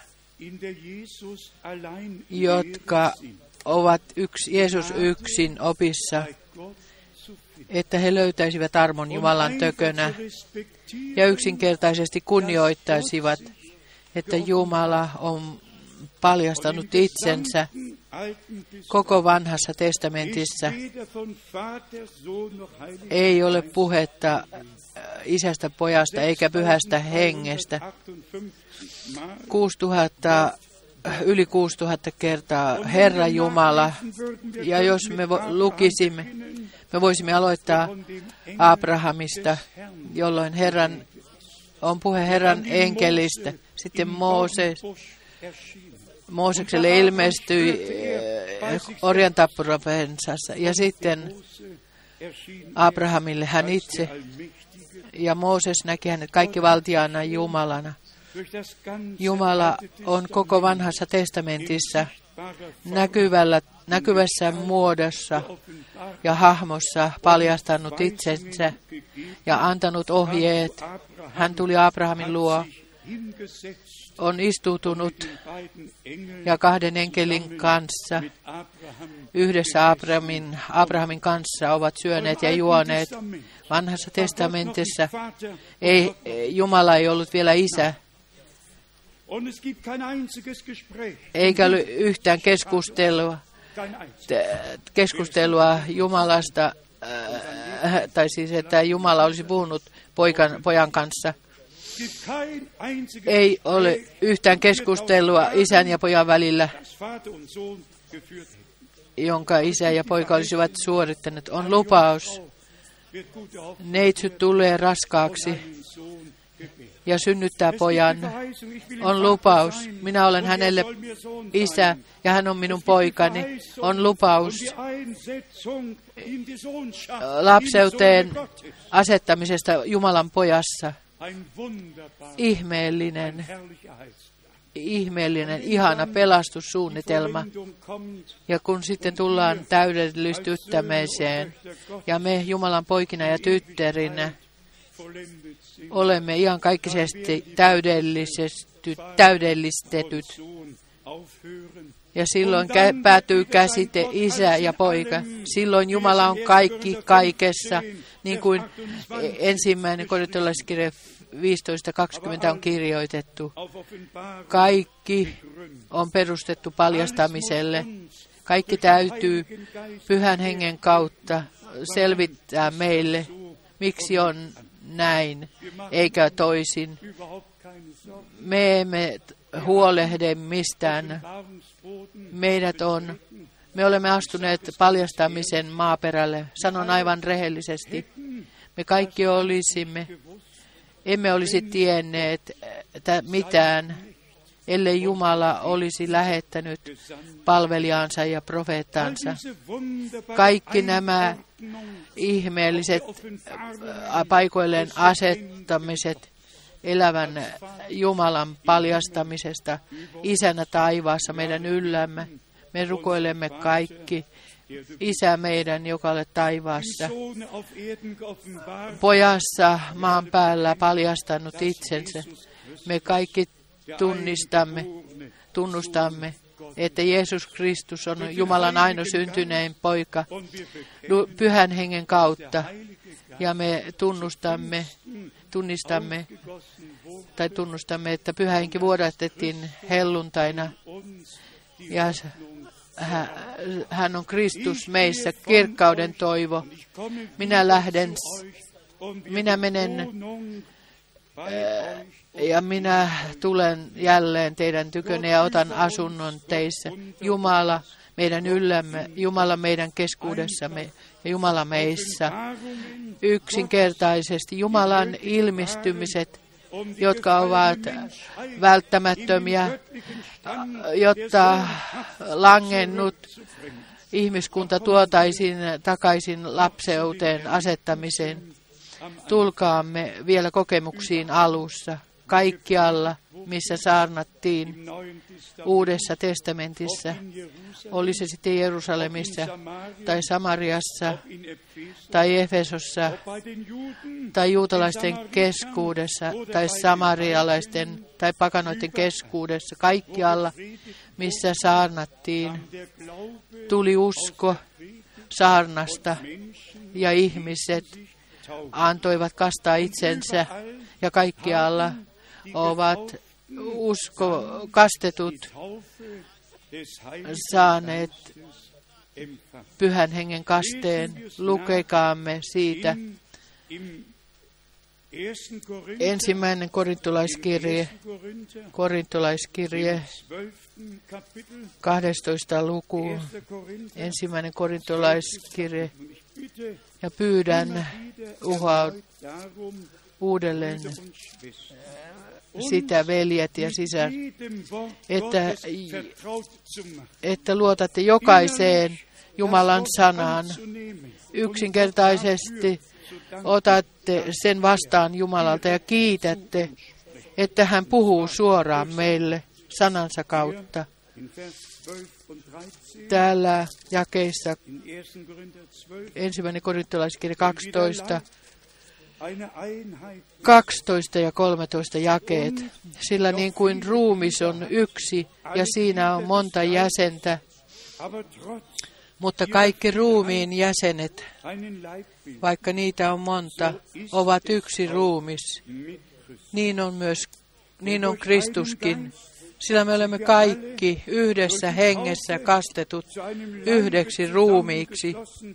jotka ovat Jeesus yksin opissa, että he löytäisivät armon Jumalan tökönä ja yksinkertaisesti kunnioittaisivat, että Jumala on paljastanut itsensä koko vanhassa testamentissa. Ei ole puhetta isästä, pojasta eikä pyhästä hengestä. Yli 6000 kertaa Herra Jumala. Ja jos me lukisimme, me voisimme aloittaa Abrahamista, jolloin on puhe Herran enkelistä. Sitten Moosekselle ilmestyi orjantappurapensassa ja sitten Abrahamille hän itse. Ja Mooses näki hänet kaikkivaltiaana Jumalana. Jumala on koko vanhassa testamentissa näkyvässä muodossa ja hahmossa paljastanut itsensä ja antanut ohjeet. Hän tuli Abrahamin luo, on istuutunut ja 2 enkelin kanssa yhdessä Abrahamin kanssa ovat syöneet ja juoneet. Vanhassa testamentissa Jumala ei ollut vielä isä, eikä ole yhtään keskustelua Jumalasta, tai siis että Jumala olisi puhunut pojan kanssa. Ei ole yhtään keskustelua isän ja pojan välillä, jonka isä ja poika olisivat suorittaneet. On lupaus. Neitsyt tulee raskaaksi ja synnyttää pojan. On lupaus. Minä olen hänelle isä ja hän on minun poikani. On lupaus lapseuteen asettamisesta Jumalan pojassa. Ihmeellinen ihmeellinen, ihana pelastussuunnitelma. Ja kun sitten tullaan täydellistyttämiseen, ja me Jumalan poikina ja tyttärinä olemme iankaikkisesti täydellistetyt. Ja silloin päätyy käsite isä ja poika. Silloin Jumala on kaikki kaikessa, niin kuin ensimmäinen korintolaiskirje 15:20 on kirjoitettu. Kaikki on perustettu paljastamiselle. Kaikki täytyy Pyhän Hengen kautta selvittää meille, miksi on näin, eikä toisin. Me emme huolehdi mistään. Me olemme astuneet paljastamisen maaperälle. Sanon aivan rehellisesti. Me kaikki emme olisi tienneet mitään, ellei Jumala olisi lähettänyt palvelijaansa ja profeettansa. Kaikki nämä ihmeelliset paikoilleen asettamiset elävän Jumalan paljastamisesta Isänä taivaassa meidän yllämme. Me rukoilemme kaikki. Isä meidän, joka olet taivaassa, pojassa maan päällä paljastanut itsensä. Me kaikki tunnustamme, että Jeesus Kristus on Jumalan ainoasyntynein poika Pyhän Hengen kautta. Ja me tunnustamme, että Pyhä Henki vuodatettiin helluntaina. Ja hän on Kristus meissä, kirkkauden toivo. Minä menen ja minä tulen jälleen teidän tykönne ja otan asunnon teissä. Jumala meidän yllämme, Jumala meidän keskuudessamme ja Jumala meissä. Yksinkertaisesti Jumalan ilmestymiset, jotka ovat välttämättömiä, jotta langennut ihmiskunta tuotaisiin takaisin lapseuteen asettamiseen. Tulkaamme vielä kokemuksiin alussa, kaikkialla, missä saarnattiin Uudessa testamentissa, oli se sitten Jerusalemissa tai Samariassa tai Efesossa tai juutalaisten keskuudessa tai samarialaisten tai pakanoiden keskuudessa, kaikkialla, missä saarnattiin, tuli usko saarnasta ja ihmiset antoivat kastaa itsensä ja kaikkialla ovat kastetut saaneet Pyhän Hengen kasteen. Lukekaamme siitä ensimmäinen korintolaiskirje 12. luku, ensimmäinen korintolaiskirje, ja pyydän uudelleen sitä, veljet ja sisät, että luotatte jokaiseen Jumalan sanaan. Yksinkertaisesti otatte sen vastaan Jumalalta ja kiitätte, että hän puhuu suoraan meille sanansa kautta. Täällä jakeissa ensimmäinen korintolaiskirja 12 ja 13 jakeet, sillä niin kuin ruumis on yksi ja siinä on monta jäsentä, mutta kaikki ruumiin jäsenet, vaikka niitä on monta, ovat yksi ruumis. Niin on Kristuskin. Sillä me olemme kaikki yhdessä hengessä kastetut yhdeksi ruumiiksi.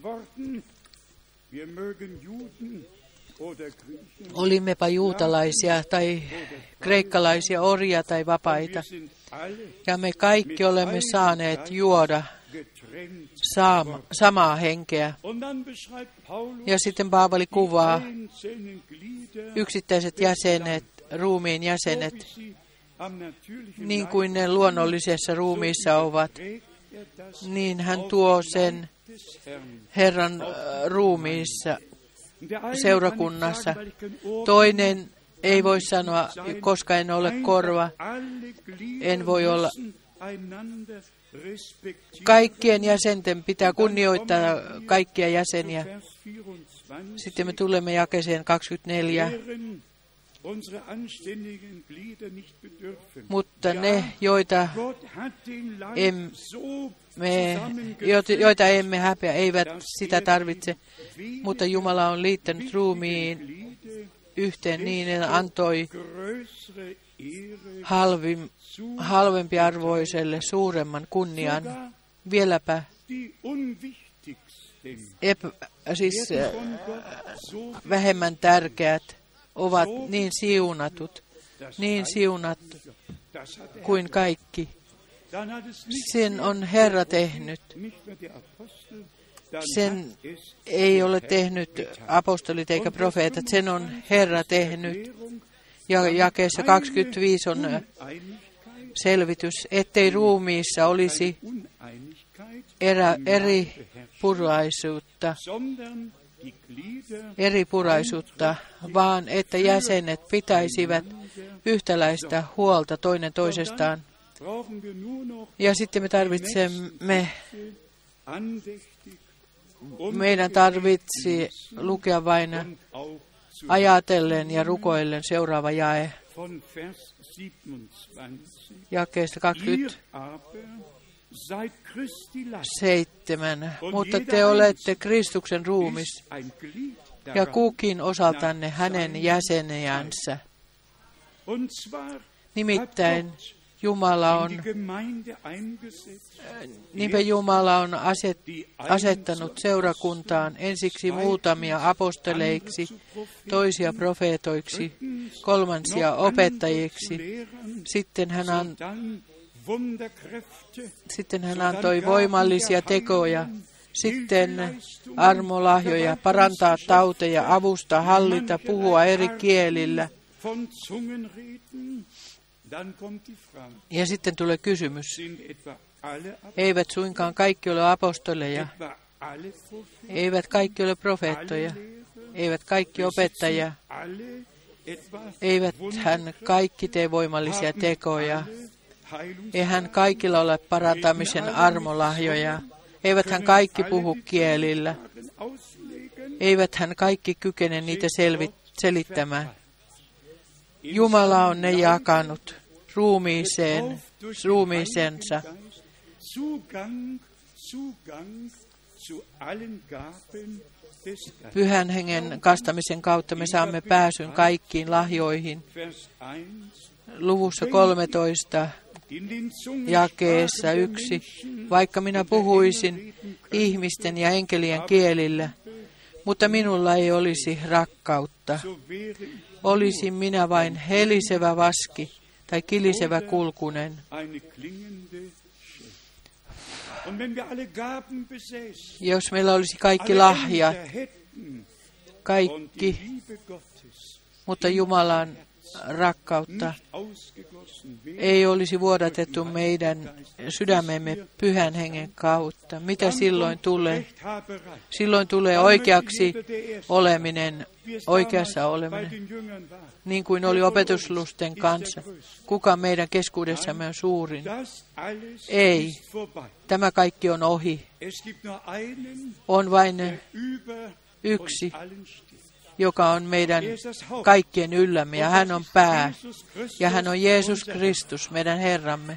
Olimmepa juutalaisia tai kreikkalaisia, orjia tai vapaita. Ja me kaikki olemme saaneet juoda samaa henkeä. Ja sitten Paavali kuvaa yksittäiset jäsenet, ruumiin jäsenet, niin kuin ne luonnollisessa ruumiissa ovat, niin hän tuo sen Herran ruumiissa seurakunnassa. Toinen Ei voi sanoa, koska en ole korva, en voi olla. Kaikkien jäsenten pitää kunnioittaa kaikkia jäseniä. Sitten me tulemme jakeeseen 24. Mutta ne, joita emme häpeä, eivät sitä tarvitse. Mutta Jumala on liittänyt ruumiin yhteen niin, että antoi halvempiarvoiselle suuremman kunnian. Vieläpä vähemmän tärkeät ovat niin siunatut kuin kaikki. Sen on Herra tehnyt. Sen ei ole tehnyt apostolit eikä profeetat, sen on Herra tehnyt. Ja jakeessa 25 on selvitys, ettei ruumiissa olisi eripuraisuutta, vaan että jäsenet pitäisivät yhtäläistä huolta toinen toisestaan. Ja sitten me tarvitsemme, meidän tarvitsi lukea vain ajatellen ja rukoillen seuraava jae. Jakeesta 27. Mutta te olette Kristuksen ruumis ja kukin osaltanne hänen jäsenensä. Nimittäin Jumala on asettanut seurakuntaan ensiksi muutamia apostoleiksi, toisia profeetoiksi, kolmansia opettajiksi. Sitten hän antoi voimallisia tekoja, sitten armolahjoja, parantaa tauteja, avustaa, hallita, puhua eri kielillä. Ja sitten tulee kysymys. Eivät suinkaan kaikki ole apostoleja, eivät kaikki ole profeettoja, eivät kaikki opettajia, eivät hän kaikki tee voimallisia tekoja, eihän kaikilla ole parantamisen armolahjoja, eivät hän kaikki puhu kielillä, eivät hän kaikki kykene niitä selittämään. Jumala on ne jakanut ruumiisensa. Pyhän hengen kastamisen kautta me saamme pääsyn kaikkiin lahjoihin. Luvussa 13, jakeessa 1. Vaikka minä puhuisin ihmisten ja enkelien kielillä, mutta minulla ei olisi rakkautta. Olisin minä vain helisevä vaski tai kilisevä kulkunen. Jos meillä olisi kaikki lahjat, mutta Jumalan rakkautta ei olisi vuodatettu meidän sydämemme pyhän hengen kautta. Mitä silloin tulee? Silloin tulee oikeaksi oleminen, oikeassa oleminen, niin kuin oli opetuslusten kanssa. Kuka meidän keskuudessamme on suurin? Ei. Tämä kaikki on ohi. On vain yksi, joka on meidän kaikkien yllämme, ja hän on pää, ja hän on Jeesus Kristus, meidän Herramme.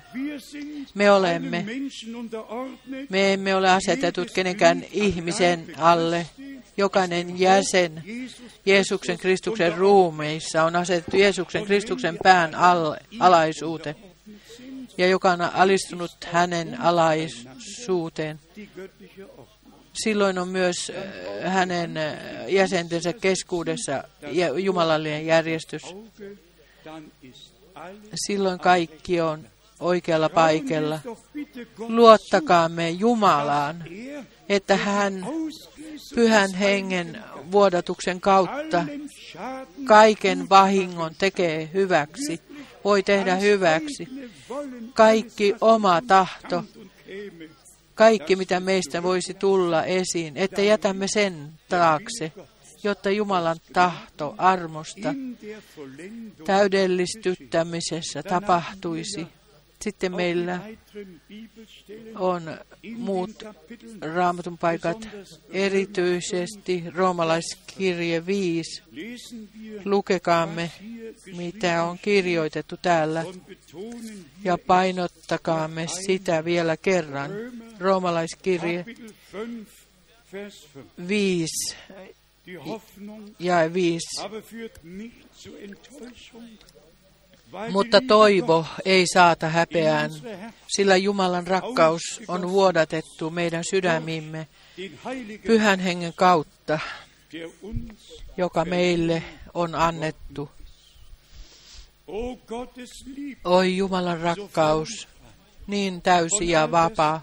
Me emme ole asetetut kenenkään ihmisen alle. Jokainen jäsen Jeesuksen Kristuksen ruumiissa on asetettu Jeesuksen Kristuksen pään alaisuuteen, ja joka on alistunut hänen alaisuuteen. Silloin on myös hänen jäsentensä keskuudessa jumalallinen järjestys. Silloin kaikki on oikealla paikalla. Luottakaamme Jumalaan, että hän pyhän hengen vuodatuksen kautta kaiken vahingon tekee hyväksi, voi tehdä hyväksi. Kaikki oma tahto, kaikki mitä meistä voisi tulla esiin, että jätämme sen taakse jotta Jumalan tahto armosta täydellistyttämisessä tapahtuisi. Sitten meillä on muut Raamatun paikat, erityisesti Roomalaiskirje 5. Lukekaamme, mitä on kirjoitettu täällä, ja painottakaamme sitä vielä kerran. Roomalaiskirje 5 ja 5. Mutta toivo ei saata häpeään, sillä Jumalan rakkaus on vuodatettu meidän sydämimme Pyhän Hengen kautta, joka meille on annettu. Oi Jumalan rakkaus, niin täysi ja vapaa,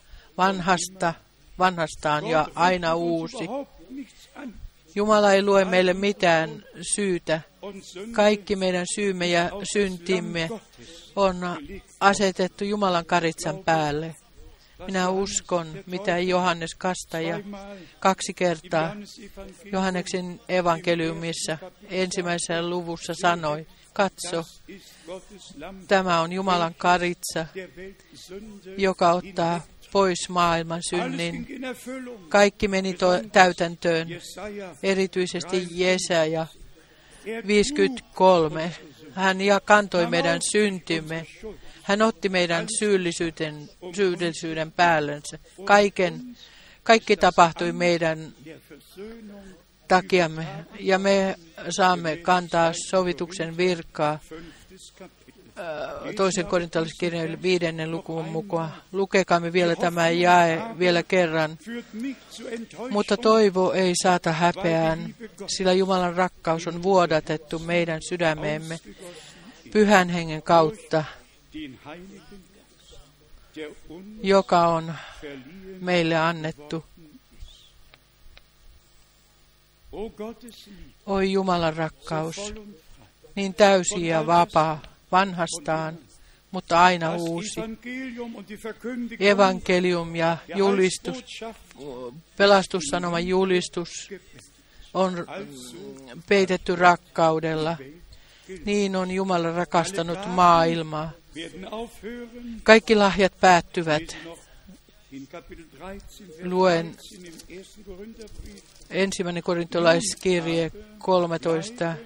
vanhastaan ja aina uusi. Jumala ei lue meille mitään syytä. Kaikki meidän syymme ja syntimme on asetettu Jumalan karitsan päälle. Minä uskon, mitä Johannes Kastaja 2 kertaa Johanneksen evankeliumissa 1. luvussa sanoi. Katso, tämä on Jumalan karitsa, joka ottaa pois maailman synnin. Kaikki meni täytäntöön, erityisesti Jesaja 53. Hän kantoi meidän syntimme. Hän otti meidän syyllisyyden päällensä. Kaikki tapahtui meidän takiamme, ja me saamme kantaa sovituksen virkaa. 2. korintolaiskirjan 5. lukuun mukaan. Lukekaamme vielä tämä jae vielä kerran. Mutta toivo ei saata häpeään, sillä Jumalan rakkaus on vuodatettu meidän sydämeemme Pyhän Hengen kautta, joka on meille annettu. Oi Jumalan rakkaus, niin täysi ja vapaa, vanhastaan, mutta aina uusi. Evankelium ja julistus, pelastussanoman julistus on peitetty rakkaudella. Niin on Jumala rakastanut maailmaa. Kaikki lahjat päättyvät. Luen 1. korintolaiskirje 13.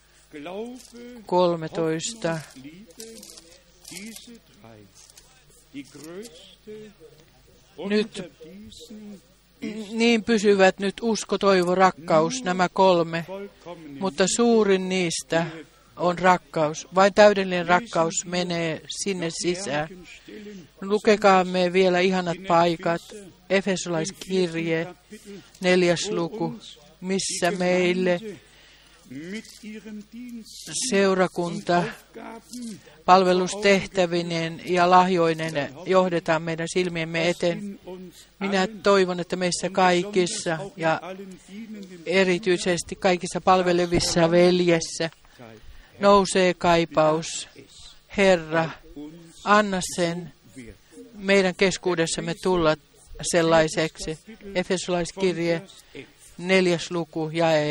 Nyt niin pysyvät nyt usko, toivo, rakkaus, nämä 3, mutta suurin niistä on rakkaus. Vain täydellinen rakkaus menee sinne sisään. Lukekaamme vielä ihanat paikat. Efesolaiskirje 4. luku, missä meille seurakunta palvelustehtävinen ja lahjoinen johdetaan meidän silmiemme eteen. Minä toivon, että meissä kaikissa ja erityisesti kaikissa palvelevissa veljessä nousee kaipaus. Herra, anna sen meidän keskuudessamme tulla sellaiseksi. Efesolaiskirje 4. luku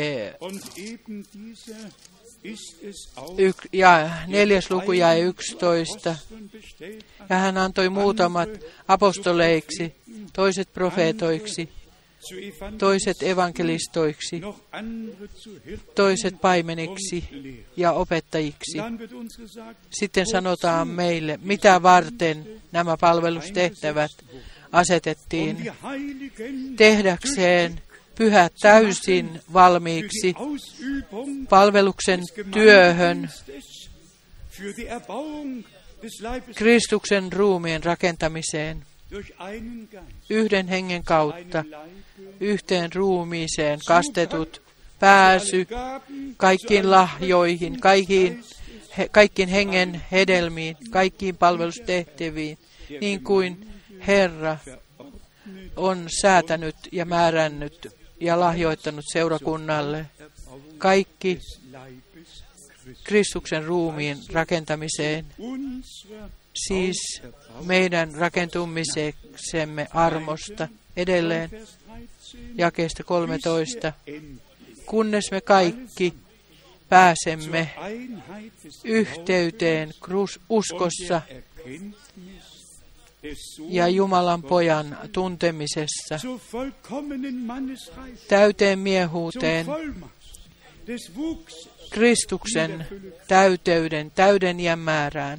ja 4. luku jae 11. Ja hän antoi muutamat apostoleiksi, toiset profeetoiksi, toiset evankelistoiksi, toiset paimeniksi ja opettajiksi. Sitten sanotaan meille, mitä varten nämä palvelustehtävät asetettiin tehdäkseen pyhät täysin valmiiksi palveluksen työhön Kristuksen ruumiin rakentamiseen yhden hengen kautta, yhteen ruumiiseen kastetut, pääsy kaikkiin lahjoihin, kaikkiin hengen hedelmiin, kaikkiin palvelustehtäviin, niin kuin Herra on säätänyt ja määrännyt ja lahjoittanut seurakunnalle kaikki Kristuksen ruumiin rakentamiseen, siis meidän rakentumiseksemme armosta. Edelleen jakeesta 13. kunnes me kaikki pääsemme yhteyteen uskossa ja Jumalan pojan tuntemisessa, täyteen miehuuteen, Kristuksen täyden iän määrään.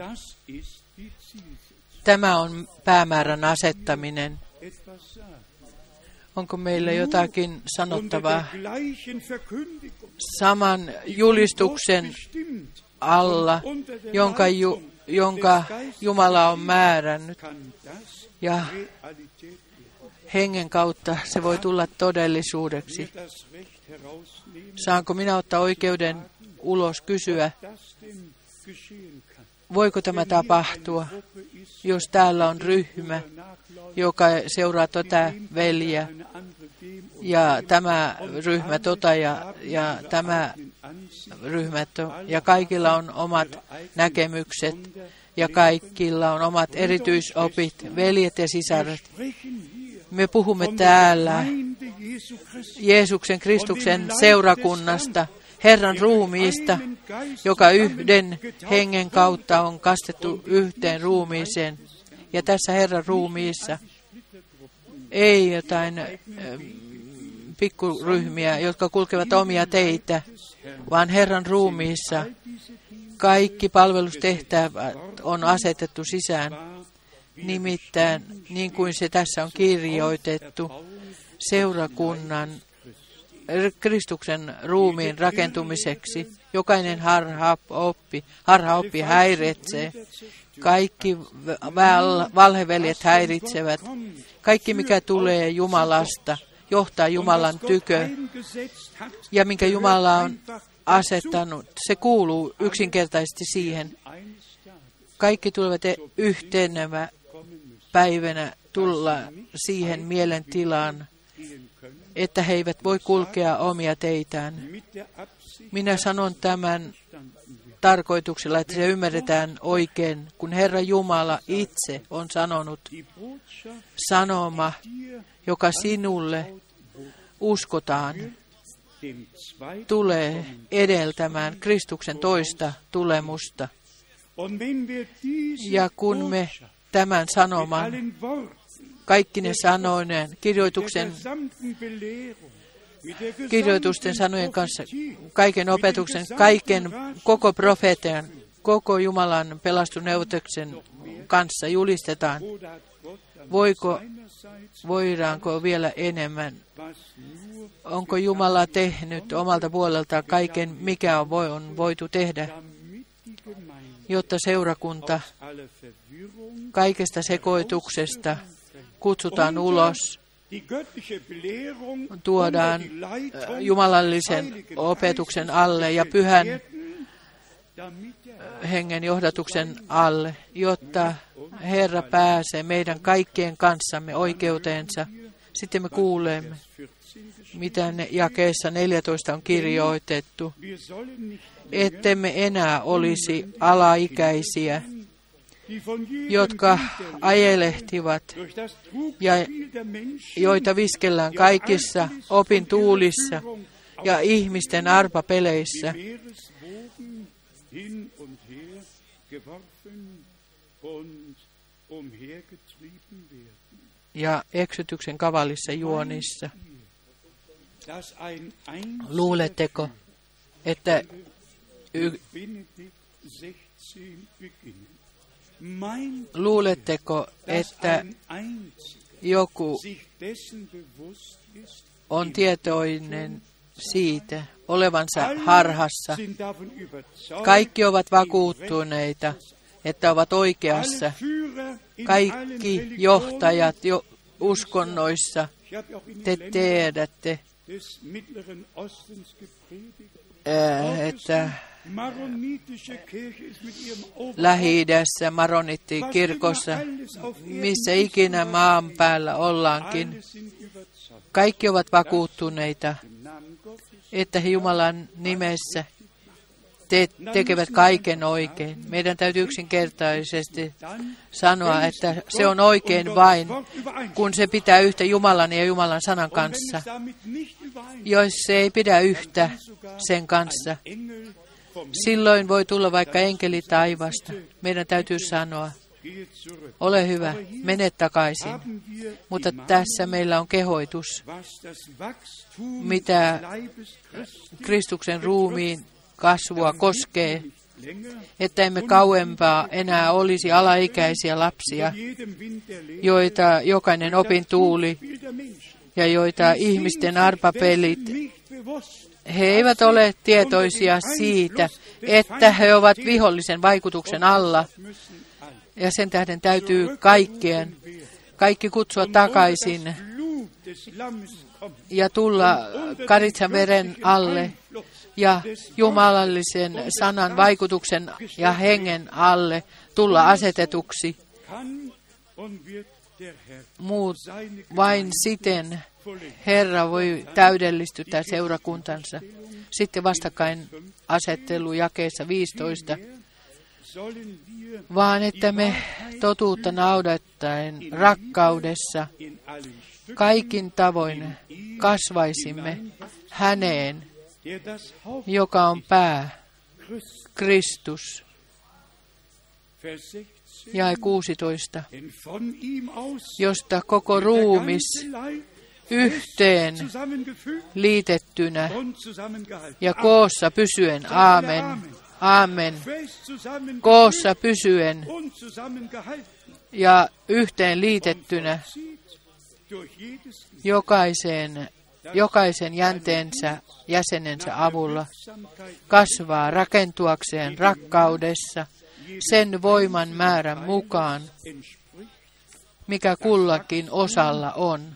Tämä on päämäärän asettaminen. Onko meillä jotakin sanottavaa? Saman julistuksen alla, jonka Jumala on määrännyt, ja hengen kautta se voi tulla todellisuudeksi. Saanko minä ottaa oikeuden ulos kysyä, voiko tämä tapahtua, jos täällä on ryhmä, joka seuraa tätä veljeä, ja tämä ryhmä ja tämä ryhmä, ja kaikilla on omat näkemykset, ja kaikilla on omat erityisopit, veljet ja sisaret. Me puhumme täällä Jeesuksen Kristuksen seurakunnasta, Herran ruumiista, joka yhden hengen kautta on kastettu yhteen ruumiiseen. Ja tässä Herran ruumiissa ei jotain pikkuryhmiä, jotka kulkevat omia teitä, vaan Herran ruumiissa kaikki palvelustehtävät on asetettu sisään. Nimittäin, niin kuin se tässä on kirjoitettu, seurakunnan Kristuksen ruumiin rakentumiseksi. Jokainen harhaoppi häiritsee. Kaikki valheveljet häiritsevät. Kaikki, mikä tulee Jumalasta, johtaa Jumalan tykö. Ja minkä Jumala on asettanut, se kuuluu yksinkertaisesti siihen. Kaikki tulevat yhtenä päivänä tulla siihen mielentilaan, että he eivät voi kulkea omia teitään. Minä sanon tämän tarkoituksella, että se ymmärretään oikein, kun Herra Jumala itse on sanonut, sanoma, joka sinulle uskotaan, tulee edeltämään Kristuksen toista tulemusta. Ja kun me tämän sanoman, kaikki ne sanoinen, kirjoitusten sanojen kanssa, kaiken opetuksen, koko profeetan, koko Jumalan pelastusneuvotuksen kanssa julistetaan, voidaanko vielä enemmän? Onko Jumala tehnyt omalta puoleltaan kaiken, mikä on voitu tehdä, jotta seurakunta kaikesta sekoituksesta kutsutaan ulos, tuodaan jumalallisen opetuksen alle ja pyhän hengen johdatuksen alle, jotta Herra pääsee meidän kaikkien kanssamme oikeuteensa. Sitten me kuulemme, mitä jakeessa 14 on kirjoitettu, ettemme enää olisi alaikäisiä, jotka ajelehtivat ja joita viskellään kaikissa opintuulissa ja ihmisten arpapeleissä. Ja eksytyksen kavallissa juonissa. Luuletteko, että joku on tietoinen siitä, olevansa harhassa? Kaikki ovat vakuuttuneita, että ovat oikeassa. Kaikki johtajat uskonnoissa, te tiedätte, että Lähi-idässä, maronittikirkossa, missä ikinä maan päällä ollaankin, kaikki ovat vakuuttuneita, että he Jumalan nimessä tekevät kaiken oikein. Meidän täytyy yksinkertaisesti sanoa, että se on oikein vain, kun se pitää yhtä Jumalan ja Jumalan sanan kanssa. jos se ei pidä yhtä sen kanssa. Silloin voi tulla vaikka enkeli taivasta. Meidän täytyy sanoa, ole hyvä, mene takaisin. Mutta tässä meillä on kehoitus, mitä Kristuksen ruumiin kasvua koskee, että emme kauempaa enää olisi alaikäisiä lapsia, joita jokainen opintuuli ja joita ihmisten arpapelit, he eivät ole tietoisia siitä, että he ovat vihollisen vaikutuksen alla. Ja sen tähden täytyy kaikki kutsua takaisin ja tulla karitsan veren alle ja jumalallisen sanan vaikutuksen ja hengen alle tulla asetetuksi. Muut vain siten Herra voi täydellistyttää seurakuntansa. Sitten vastakkain asettelu jakeessa 15. Vaan että me totuutta naudattaen rakkaudessa kaikin tavoin kasvaisimme häneen, joka on pää, Kristus. Jae 16. Josta koko ruumis yhteen liitettynä ja koossa pysyen, aamen, aamen, koossa pysyen ja yhteen liitettynä jokaisen jäsenensä avulla kasvaa rakentuakseen rakkaudessa sen voiman määrän mukaan, mikä kullakin osalla on.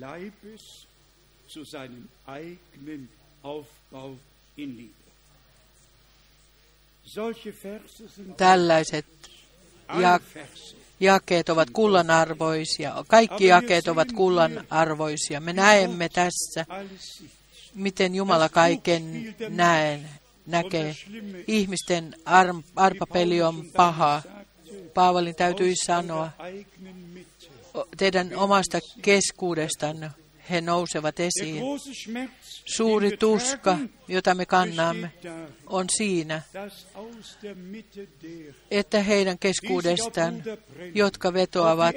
Tällaiset jakeet ovat kullanarvoisia. Kaikki jakeet ovat kullanarvoisia. Me näemme tässä, miten Jumala kaiken näkee. Ihmisten arpapeli on paha. Paavalin täytyy sanoa, teidän omasta keskuudestanne he nousevat esiin. Suuri tuska, jota me kannamme, on siinä, että heidän keskuudestaan, jotka vetoavat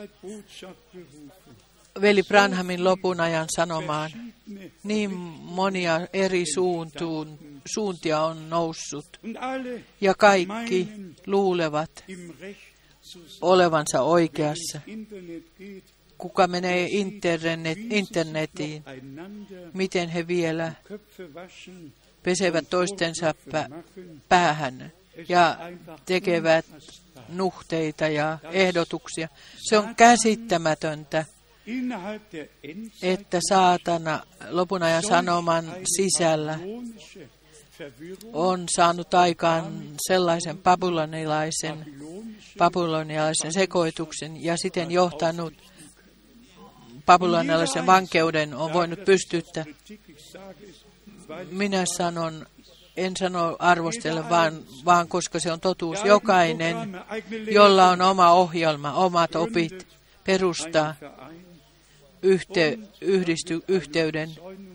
veli Branhamin lopun ajan sanomaan, niin monia eri suuntia on noussut, ja kaikki luulevat olevansa oikeassa. Kuka menee internetiin, miten he vielä pesevät toistensa päähän ja tekevät nuhteita ja ehdotuksia. Se on käsittämätöntä, että saatana lopun ajan sanoman sisällä on saanut aikaan sellaisen babylonialaisen sekoituksen ja siten johtanut babylonialaisen vankeuden on voinut pystyttää. Minä en sano arvostella, vaan koska se on totuus. Jokainen, jolla on oma ohjelma, omat opit, perustaa yhteyden.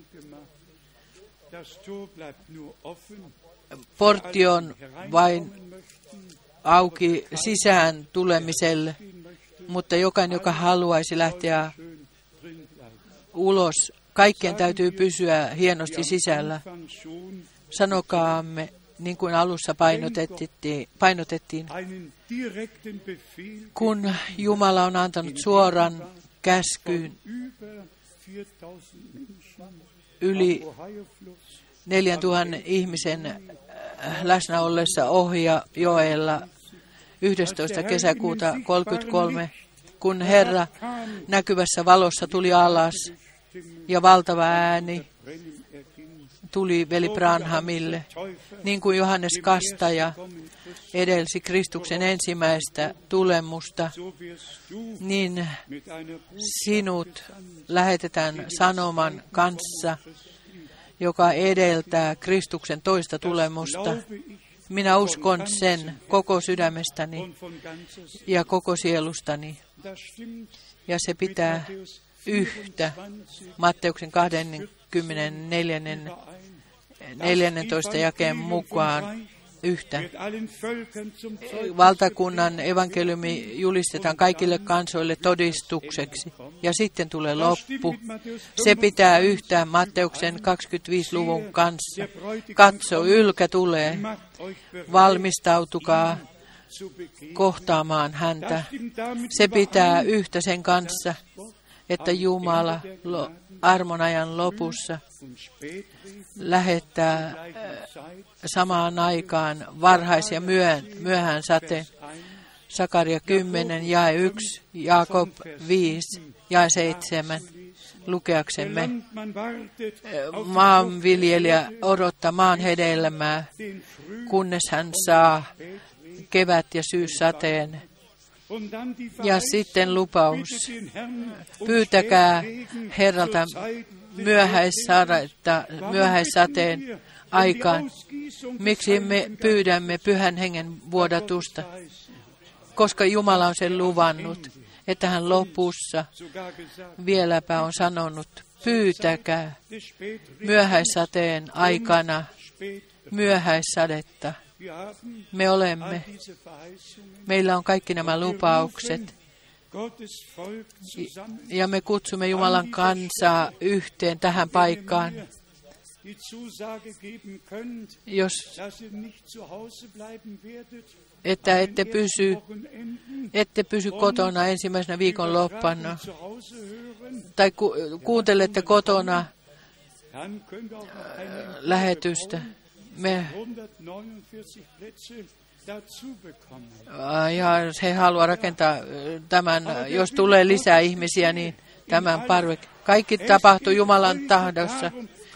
Portti on vain auki sisään tulemiselle, mutta jokainen, joka haluaisi lähteä ulos, kaikkien täytyy pysyä hienosti sisällä. Sanokaamme, niin kuin alussa painotettiin, kun Jumala on antanut suoran käskyyn yli 4000 ihmisen läsnä ollessa Ohjajoella 11. kesäkuuta 1933, kun Herra näkyvässä valossa tuli alas ja valtava ääni tuli veli Branhamille, niin kuin Johannes Kastaja edelsi Kristuksen ensimmäistä tulemusta, niin sinut lähetetään sanoman kanssa, joka edeltää Kristuksen toista tulemusta. Minä uskon sen koko sydämestäni ja koko sielustani. Ja se pitää yhtä. Matteuksen 14. jakeen mukaan yhtä. Valtakunnan evankeliumi julistetaan kaikille kansoille todistukseksi. Ja sitten tulee loppu. Se pitää yhtä Matteuksen 25-luvun kanssa. Katso, ylkä tulee. Valmistautukaa kohtaamaan häntä. Se pitää yhtä sen kanssa, että Jumala armonajan lopussa lähettää samaan aikaan varhais- ja myöhään sateen. Sakaria 10, jae 1, Jaakob 5, jae 7, lukeaksemme. Maanviljelijä odottaa maan hedelmää, kunnes hän saa kevät- ja syyssateen. Ja lupaus. Pyytäkää Herralta myöhäissateen aikaan. Miksi me pyydämme Pyhän Hengen vuodatusta? Koska Jumala on sen luvannut, että hän lopussa vieläpä on sanonut, pyytäkää myöhäissateen aikana myöhäissadetta. Meillä on kaikki nämä lupaukset. Ja me kutsumme Jumalan kansaa yhteen tähän paikkaan. Että ette pysy kotona ensimmäisenä viikonloppuna. Tai kuuntelette kotona lähetystä. Ja he haluaa rakentaa tämän, jos tulee lisää ihmisiä, niin tämän parveke. Kaikki tapahtuu Jumalan tahdossa.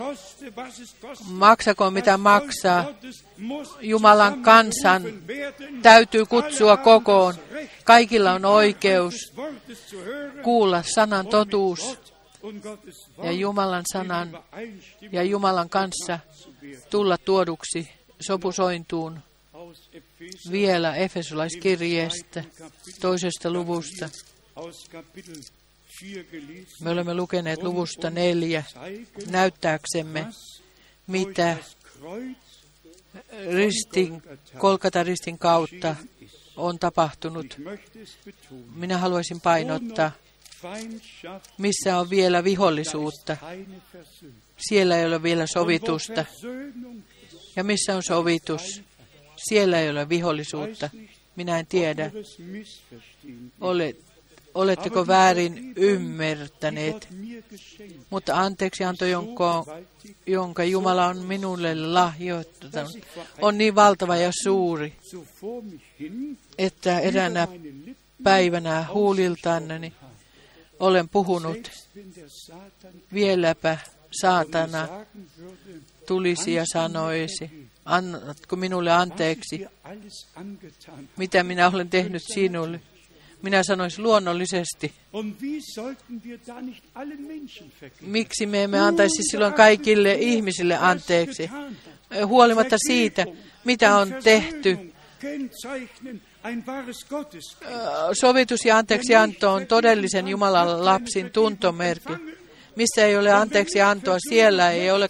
Maksako mitä maksaa. Jumalan kansan täytyy kutsua kokoon. Kaikilla on oikeus kuulla sanan totuus ja Jumalan sanan ja Jumalan kanssa tulla tuoduksi sopusointuun. Vielä Efesolaiskirjeestä 2. luvusta. Me olemme lukeneet luvusta 4 näyttääksemme, mitä Golgatan ristin kautta on tapahtunut. Minä haluaisin painottaa, missä on vielä vihollisuutta. Siellä ei ole vielä sovitusta. Ja missä on sovitus? Siellä ei ole vihollisuutta. Minä en tiedä. Oletteko väärin ymmärtäneet? Mutta anteeksianto, jonka Jumala on minulle lahjoittanut, on niin valtava ja suuri, että eräänä päivänä huuliltani olen puhunut, vieläpä saatana tulisi ja sanoisi, annatko minulle anteeksi, mitä minä olen tehnyt sinulle? Minä sanoisin luonnollisesti. Miksi me emme antaisi silloin kaikille ihmisille anteeksi, huolimatta siitä, mitä on tehty? Sovitus ja anteeksianto on todellisen Jumalan lapsin tuntomerkki. Missä ei ole anteeksiantoa, siellä ei ole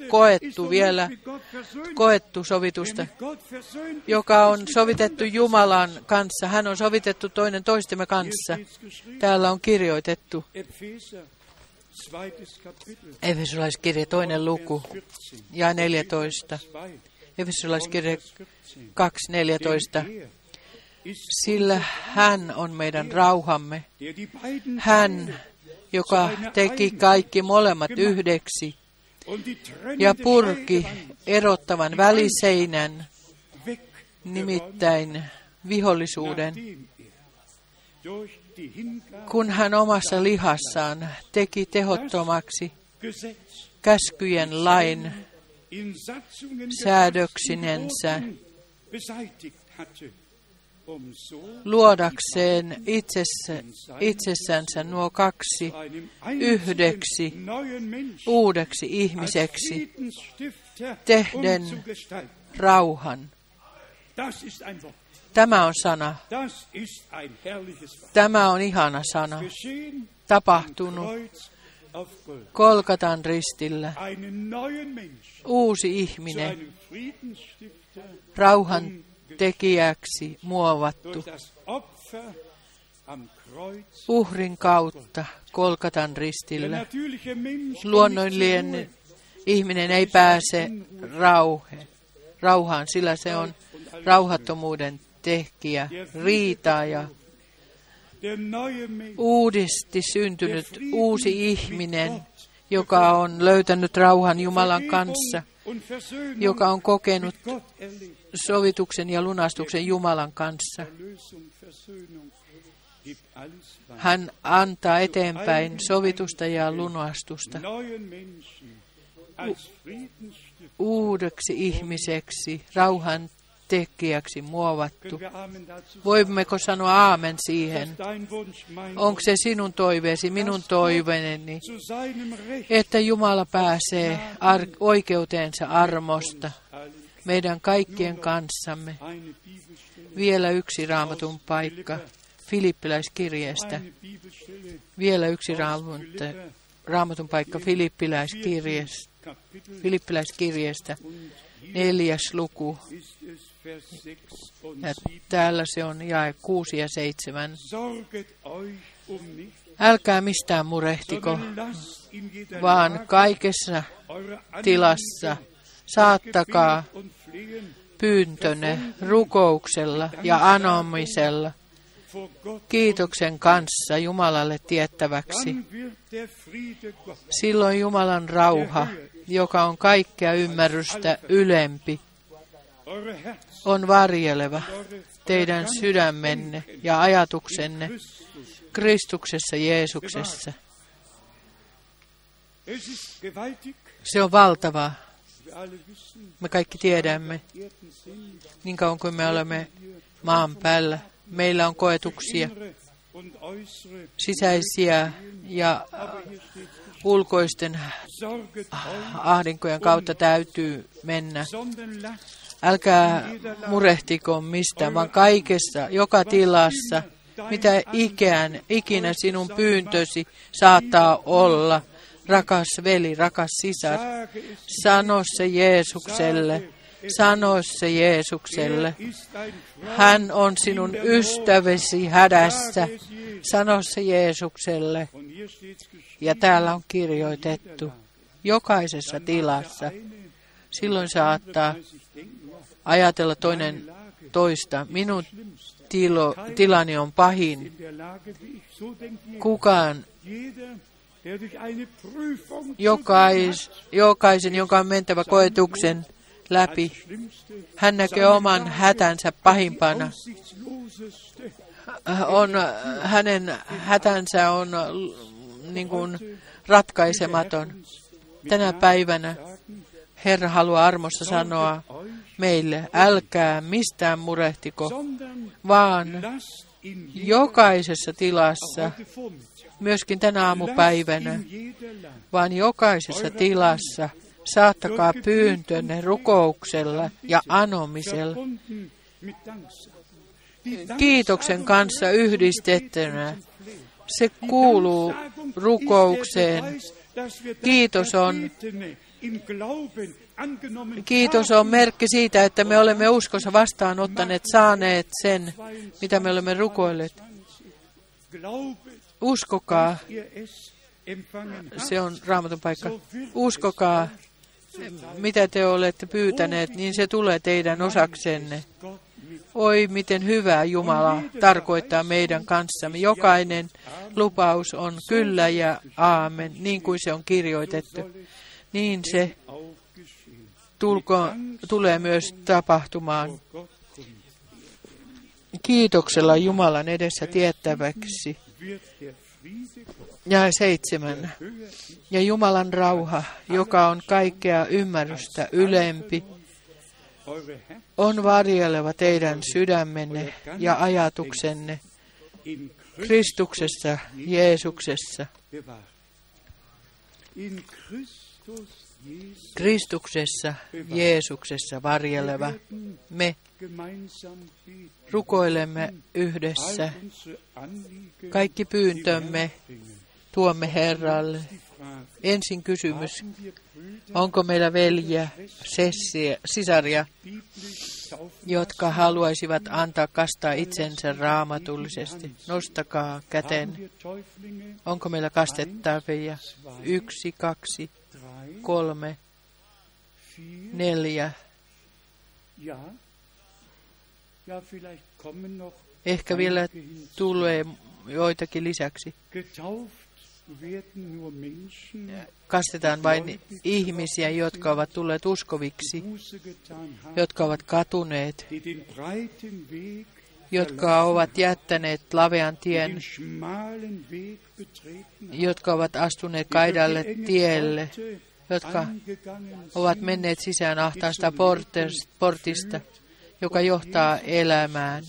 koettu sovitusta, joka on sovitettu Jumalan kanssa. Hän on sovitettu toinen toistemme kanssa. Täällä on kirjoitettu Efesolaiskirje 2. luku ja 14. Efesolaiskirje 2.14. Sillä hän on meidän rauhamme. Hän, joka teki kaikki molemmat yhdeksi ja purki erottavan väliseinän, nimittäin vihollisuuden, kun hän omassa lihassaan teki tehottomaksi käskyjen lain säädöksinensä, luodakseen itsessänsä nuo kaksi yhdeksi uudeksi ihmiseksi, tehden rauhan. Tämä on sana. Tämä on ihana sana. Tapahtunut Golgatan ristillä uusi ihminen, rauhan tekijäksi muovattu uhrin kautta Golgatan ristillä. Luonnollinen ihminen ei pääse rauhaan, sillä se on rauhattomuuden tekijä, riitaa ja uudesti syntynyt uusi ihminen, joka on löytänyt rauhan Jumalan kanssa, joka on kokenut sovituksen ja lunastuksen Jumalan kanssa. Hän antaa eteenpäin sovitusta ja lunastusta uudeksi ihmiseksi, rauhan tekijäksi muovattu. Voimmeko sanoa aamen siihen? Onko se sinun toiveesi, minun toiveeni, että Jumala pääsee oikeuteensa armosta meidän kaikkien kanssamme? Vielä yksi Raamatun paikka Filippiläiskirjeestä. Vielä yksi Raamatun paikka Filippiläiskirjeestä. 4. luku. Ja täällä se on jae 6 ja 7. Älkää mistään murehtiko, vaan kaikessa tilassa saattakaa pyyntönne rukouksella ja anomisella kiitoksen kanssa Jumalalle tiettäväksi. Silloin Jumalan rauha, joka on kaikkea ymmärrystä ylempi, on varjeleva teidän sydämenne ja ajatuksenne Kristuksessa Jeesuksessa. Se on valtavaa. Me kaikki tiedämme, niin kauan kuin me olemme maan päällä. Meillä on koetuksia, sisäisiä ja ulkoisten ahdinkojen kautta täytyy mennä. Älkää murehtiko mistään, vaan kaikessa, joka tilassa, mitä ikinä sinun pyyntösi saattaa olla. Rakas veli, rakas sisar, sano se Jeesukselle. Sano se Jeesukselle. Hän on sinun ystäväsi hädässä. Sano se Jeesukselle. Ja täällä on kirjoitettu jokaisessa tilassa. Silloin saattaa ajatella toinen toista. Minun tilani on pahin. Kukaan, jokaisen, jonka on mentävä koetuksen läpi, hän näkee oman hätänsä pahimpana. Hänen hätänsä on niin kuin ratkaisematon. Tänä päivänä Herra haluaa armossa sanoa meille, älkää mistään murehtiko, vaan jokaisessa tilassa, myöskin tänä aamupäivänä, vaan jokaisessa tilassa saattakaa pyyntönne rukouksella ja anomisella, kiitoksen kanssa yhdistettynä. Se kuuluu rukoukseen. Kiitos on merkki siitä, että me olemme uskossa vastaanottaneet, saaneet sen, mitä me olemme rukoilleet. Uskokaa, se on Raamatun paikka. Uskokaa, mitä te olette pyytäneet, niin se tulee teidän osaksenne. Oi, miten hyvää Jumala tarkoittaa meidän kanssamme. Jokainen lupaus on kyllä ja aamen, niin kuin se on kirjoitettu. Niin se tulee myös tapahtumaan. Kiitoksella Jumalan edessä tiettäväksi. Ja 7. Ja Jumalan rauha, joka on kaikkea ymmärrystä ylempi, on varjeleva teidän sydämenne ja ajatuksenne Kristuksessa Jeesuksessa. Kristuksessa Jeesuksessa varjeleva. Me rukoilemme yhdessä. Kaikki pyyntömme tuomme Herralle Ensin kysymys, onko meillä veljiä, sisaria, jotka haluaisivat antaa kastaa itsensä raamatullisesti? Nostakaa käten. Onko meillä kastettavia? 1, 2, 3, 4. Ehkä vielä tulee joitakin lisäksi. Kastetaan vain ihmisiä, jotka ovat tulleet uskoviksi, jotka ovat katuneet, jotka ovat jättäneet lavean tien, jotka ovat astuneet kaidalle tielle, jotka ovat menneet sisään ahtaasta portista, joka johtaa elämään.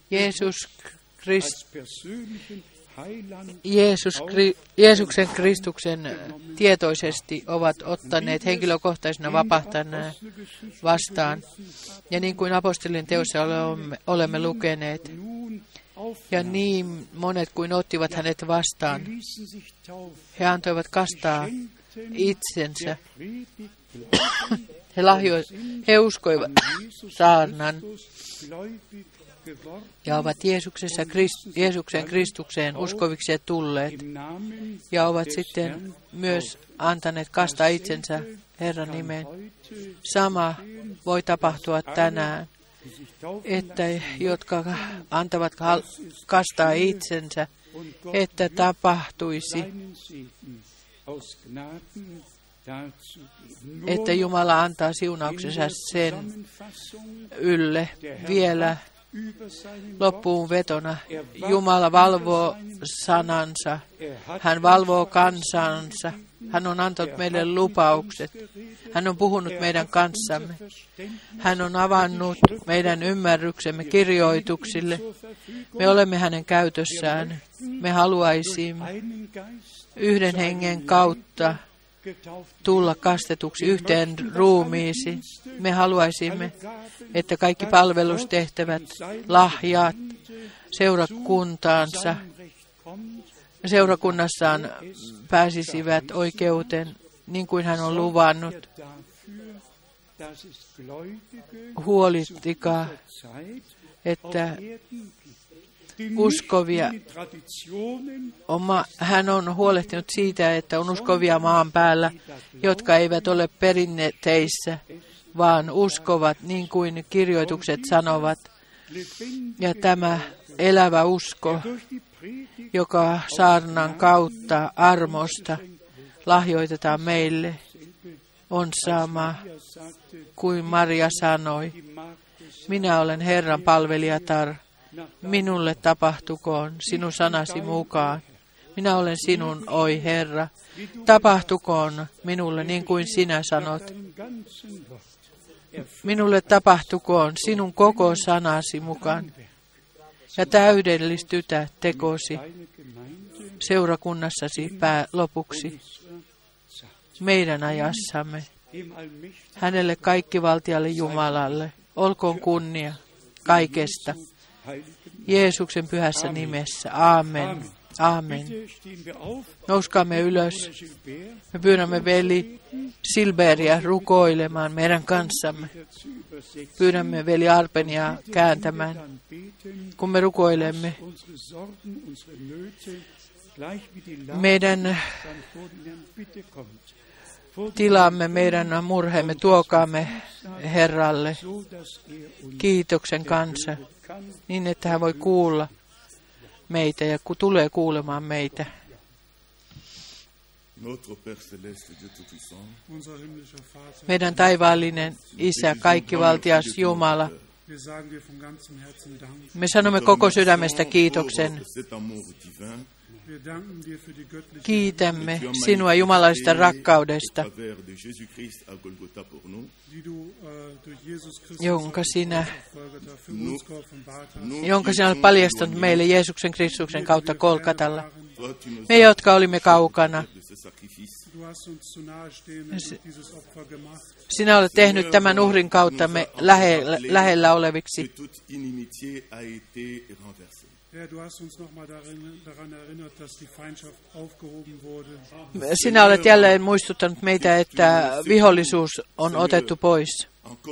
Jeesuksen Kristuksen tietoisesti ovat ottaneet henkilökohtaisena vapahtana vastaan. Ja niin kuin apostolien teossa olemme lukeneet, ja niin monet kuin ottivat hänet vastaan, he antoivat kastaa itsensä. He uskoivat saarnan ja ovat Jeesuksen Kristukseen uskoviksi tulleet ja ovat sitten myös antaneet kastaa itsensä Herran nimeen. Sama voi tapahtua tänään, että jotka antavat kastaa itsensä, että tapahtuisi, että Jumala antaa siunauksensa sen ylle vielä loppuun vetona. Jumala valvoo sanansa. Hän valvoo kansansa. Hän on antanut meille lupaukset. Hän on puhunut meidän kanssamme. Hän on avannut meidän ymmärryksemme kirjoituksille. Me olemme hänen käytössään. Me haluaisimme yhden hengen kautta tulla kastetuksi yhteen ruumiisi. Me haluaisimme, että kaikki palvelustehtävät, lahjat seurakunnassaan pääsisivät oikeuteen, niin kuin hän on luvannut. Huolittikaa, että uskovia, hän on huolehtinut siitä, että on uskovia maan päällä, jotka eivät ole perinneteissä, vaan uskovat niin kuin kirjoitukset sanovat. Ja tämä elävä usko, joka saarnan kautta armosta lahjoitetaan meille, on sama kuin Maria sanoi. Minä olen Herran palvelijatar. Minulle tapahtukoon sinun sanasi mukaan. Minä olen sinun, oi Herra. Tapahtukoon minulle niin kuin sinä sanot. Minulle tapahtukoon sinun koko sanasi mukaan. Ja täydellistytä tekosi seurakunnassasi lopuksi meidän ajassamme. Hänelle kaikkivaltialle Jumalalle olkoon kunnia kaikesta. Jeesuksen pyhässä nimessä. Aamen. Aamen. Nouskaamme ylös. Me pyydämme veli Silberia rukoilemaan meidän kanssamme. Pyydämme veli Arpenia kääntämään, kun me rukoilemme. Meidän tilaamme, meidän murheemme, tuokaamme Herralle kiitoksen kanssa, niin että hän voi kuulla meitä ja tulee kuulemaan meitä. Meidän taivaallinen Isä, kaikkivaltias Jumala, me sanomme koko sydämestä kiitoksen. Kiitämme sinua jumalallisesta rakkaudesta, jonka sinä olet paljastanut meille Jeesuksen Kristuksen kautta Golgatalla. Me, jotka olimme kaukana, sinä olet tehnyt tämän uhrin kautta me lähellä oleviksi. Sinä olet jälleen muistuttanut meitä, että vihollisuus on otettu pois.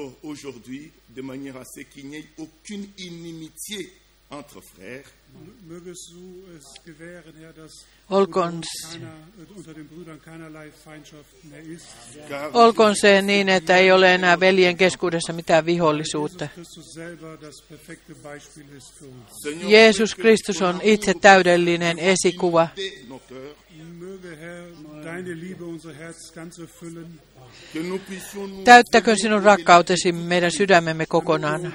Olkoon se niin, että ei ole enää veljen keskuudessa mitään vihollisuutta. Jeesus Kristus on itse täydellinen esikuva. Täyttäkö sinun rakkautesi meidän sydämemme kokonaan,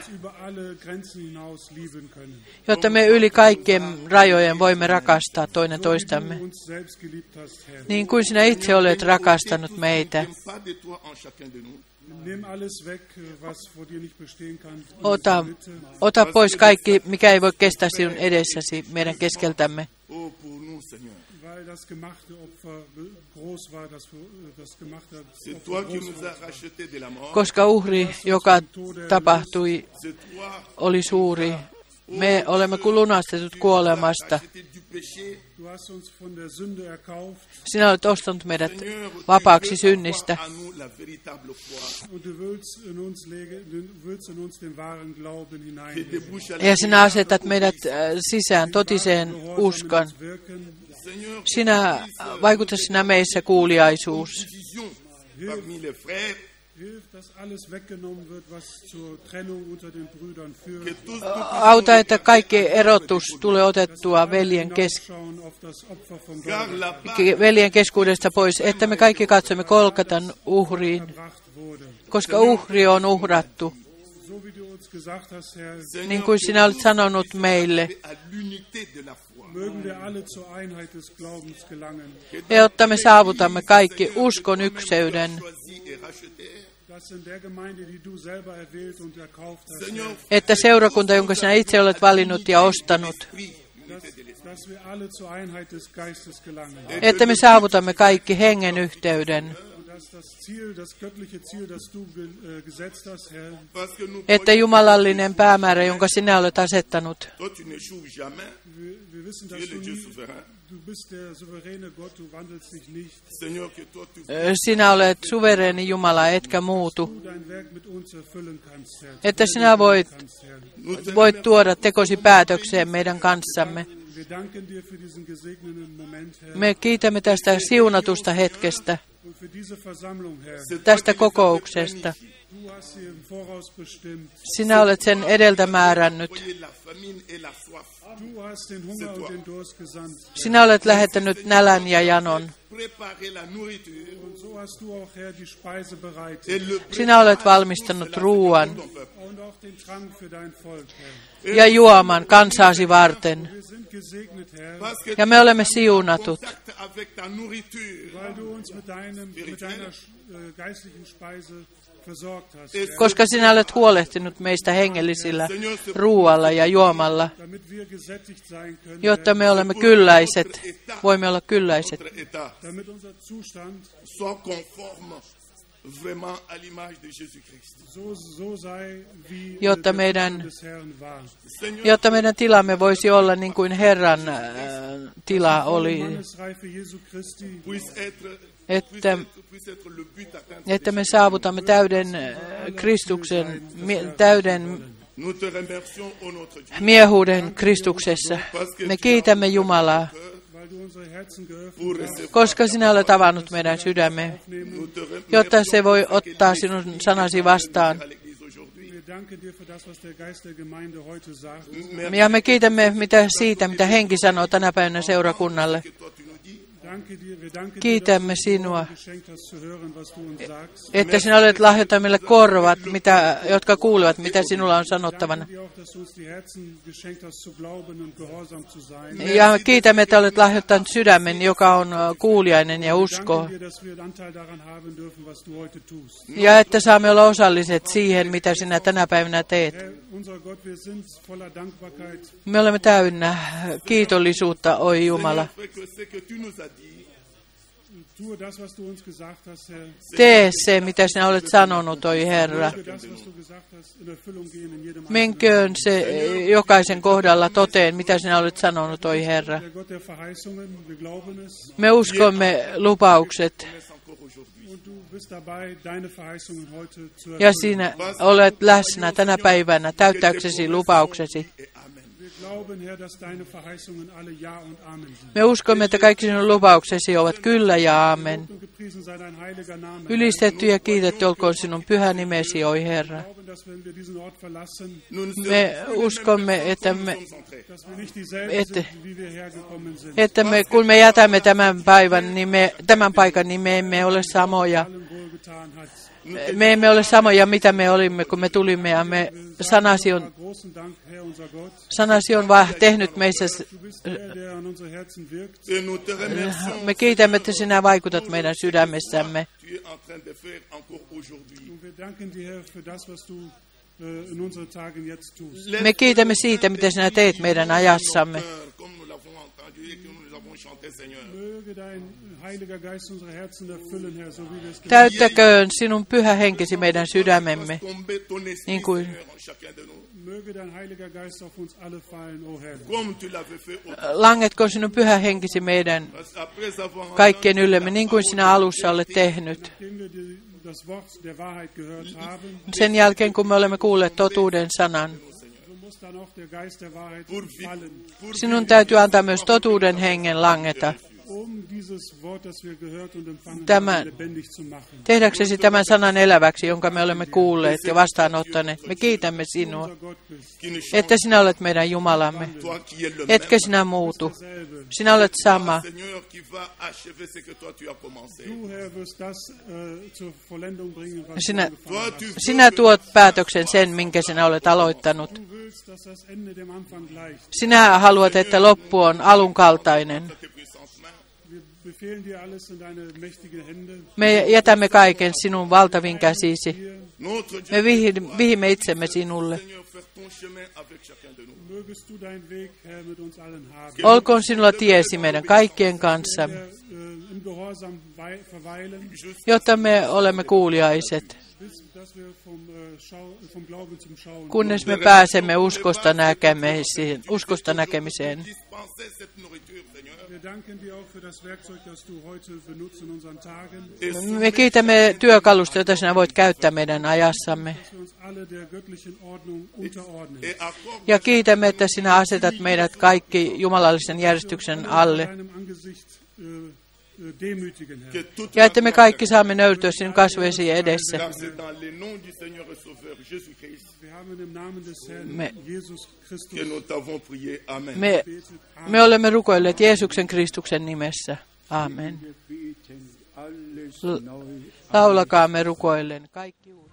jotta me yli kaikkien rajojen voimme rakastaa toinen toistamme, niin kuin sinä itse olet rakastanut meitä. Ota pois kaikki, mikä ei voi kestää sinun edessäsi meidän keskeltämme. Koska uhri, joka tapahtui, oli suuri. Me olemme lunastetut kuolemasta. Sinä olet ostanut meidät vapaaksi synnistä. Ja sinä asetat meidät sisään totiseen uskon. Vaikuta sinä meissä kuuliaisuus. Auta, että kaikki erotus tulee otettua veljen keskuudesta pois, että me kaikki katsomme Golgatan uhriin, koska uhri on uhrattu. Niin kuin sinä olet sanonut meille, jotta me saavutamme kaikki uskon ykseyden, että seurakunta, jonka sinä itse olet valinnut ja ostanut, että me saavutamme kaikki hengen yhteyden, että jumalallinen päämäärä, jonka sinä olet asettanut, sinä olet suvereeni Jumala, etkä muutu. Että sinä voit tuoda tekosi päätökseen meidän kanssamme. Me kiitämme tästä siunatusta hetkestä, tästä kokouksesta. Sinä olet sen edeltä määrännyt. Sinä olet lähettänyt nälän ja janon. Sinä olet valmistanut ruuan ja juoman kansaasi varten. Ja me olemme siunatut, koska sinä olet huolehtinut meistä hengellisillä ruualla ja juomalla, jotta me olemme kylläiset, voimme olla kylläiset, jotta meidän tilamme voisi olla niin kuin Herran tila oli, että me saavutamme täyden Kristuksen, täyden miehuuden Kristuksessa. Me kiitämme Jumalaa, koska sinä olet avannut meidän sydämme, jotta se voi ottaa sinun sanasi vastaan. Ja me kiitämme siitä, mitä henki sanoo tänä päivänä seurakunnalle. Kiitämme sinua, että sinä olet lahjoittanut meille korvat, jotka kuulevat, mitä sinulla on sanottavana. Ja kiitämme, että olet lahjoittanut sydämen, joka on kuuliainen ja uskoo. Ja että saamme olla osalliset siihen, mitä sinä tänä päivänä teet. Me olemme täynnä kiitollisuutta, oi Jumala. Tee se, mitä sinä olet sanonut, oi Herra. Menköön se jokaisen kohdalla toteen, mitä sinä olet sanonut, oi Herra. Me uskomme lupaukset. Ja sinä olet läsnä tänä päivänä täyttääksesi lupauksesi. Me uskomme, että kaikki sinun lupauksesi ovat kyllä ja aamen. Ylistetty ja kiitetty olkoon sinun pyhä nimesi, oi Herra. Me uskomme, että kun me jätämme tämän paikan, niin me emme ole samoja. Me emme ole samoja, mitä me olimme, kun me tulimme, ja sanasi on vaan tehnyt meissä. Me kiitämme, että sinä vaikutat meidän sydämessämme. Me kiitämme siitä, mitä sinä teet meidän ajassamme. Täyttäköön sinun pyhä henkesi meidän sydämemme, niin kuin langetkoon sinun pyhä henkesi meidän kaikkien yllemme, niin kuin sinä alussa olet tehnyt. Sen jälkeen, kun me olemme kuulleet totuuden sanan, sinun täytyy antaa myös totuuden hengen langeta. Tehdäksesi tämän sanan eläväksi, jonka me olemme kuulleet ja vastaanottaneet. Me kiitämme sinua, että sinä olet meidän Jumalamme, etkä sinä muutu. Sinä olet sama. Sinä tuot päätöksen sen, minkä sinä olet aloittanut. Sinä haluat, että loppu on alun kaltainen. Me jätämme kaiken sinun valtavin käsisi. Me vihimme itsemme sinulle. Olkoon sinulla tiesi meidän kaikkien kanssa, jotta me olemme kuuliaiset, kunnes me pääsemme uskosta näkemiseen. Me kiitämme työkalusta, jota sinä voit käyttää meidän ajassamme. Ja kiitämme, että sinä asetat meidät kaikki jumalallisen järjestyksen alle. Ja että me kaikki saamme nöyrtyä sinun kasvojesi edessä. Me olemme rukoilleet Jeesuksen Kristuksen nimessä. Amen. Laulakaamme rukoillen kaikki uudet.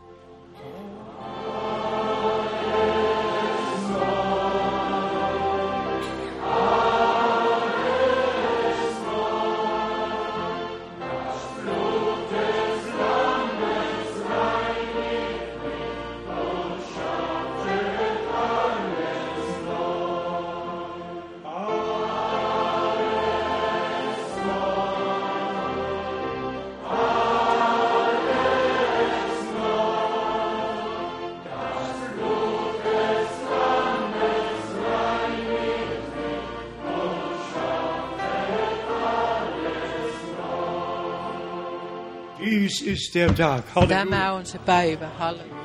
Tämä on se päivä. Halleluja.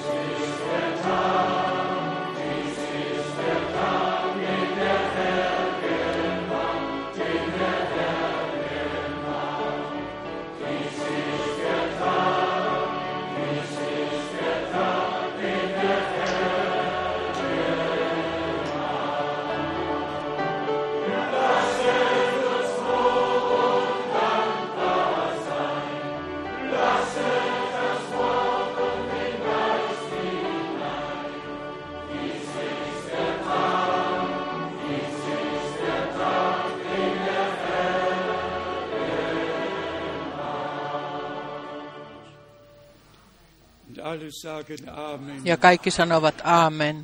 Ja kaikki sanovat aamen.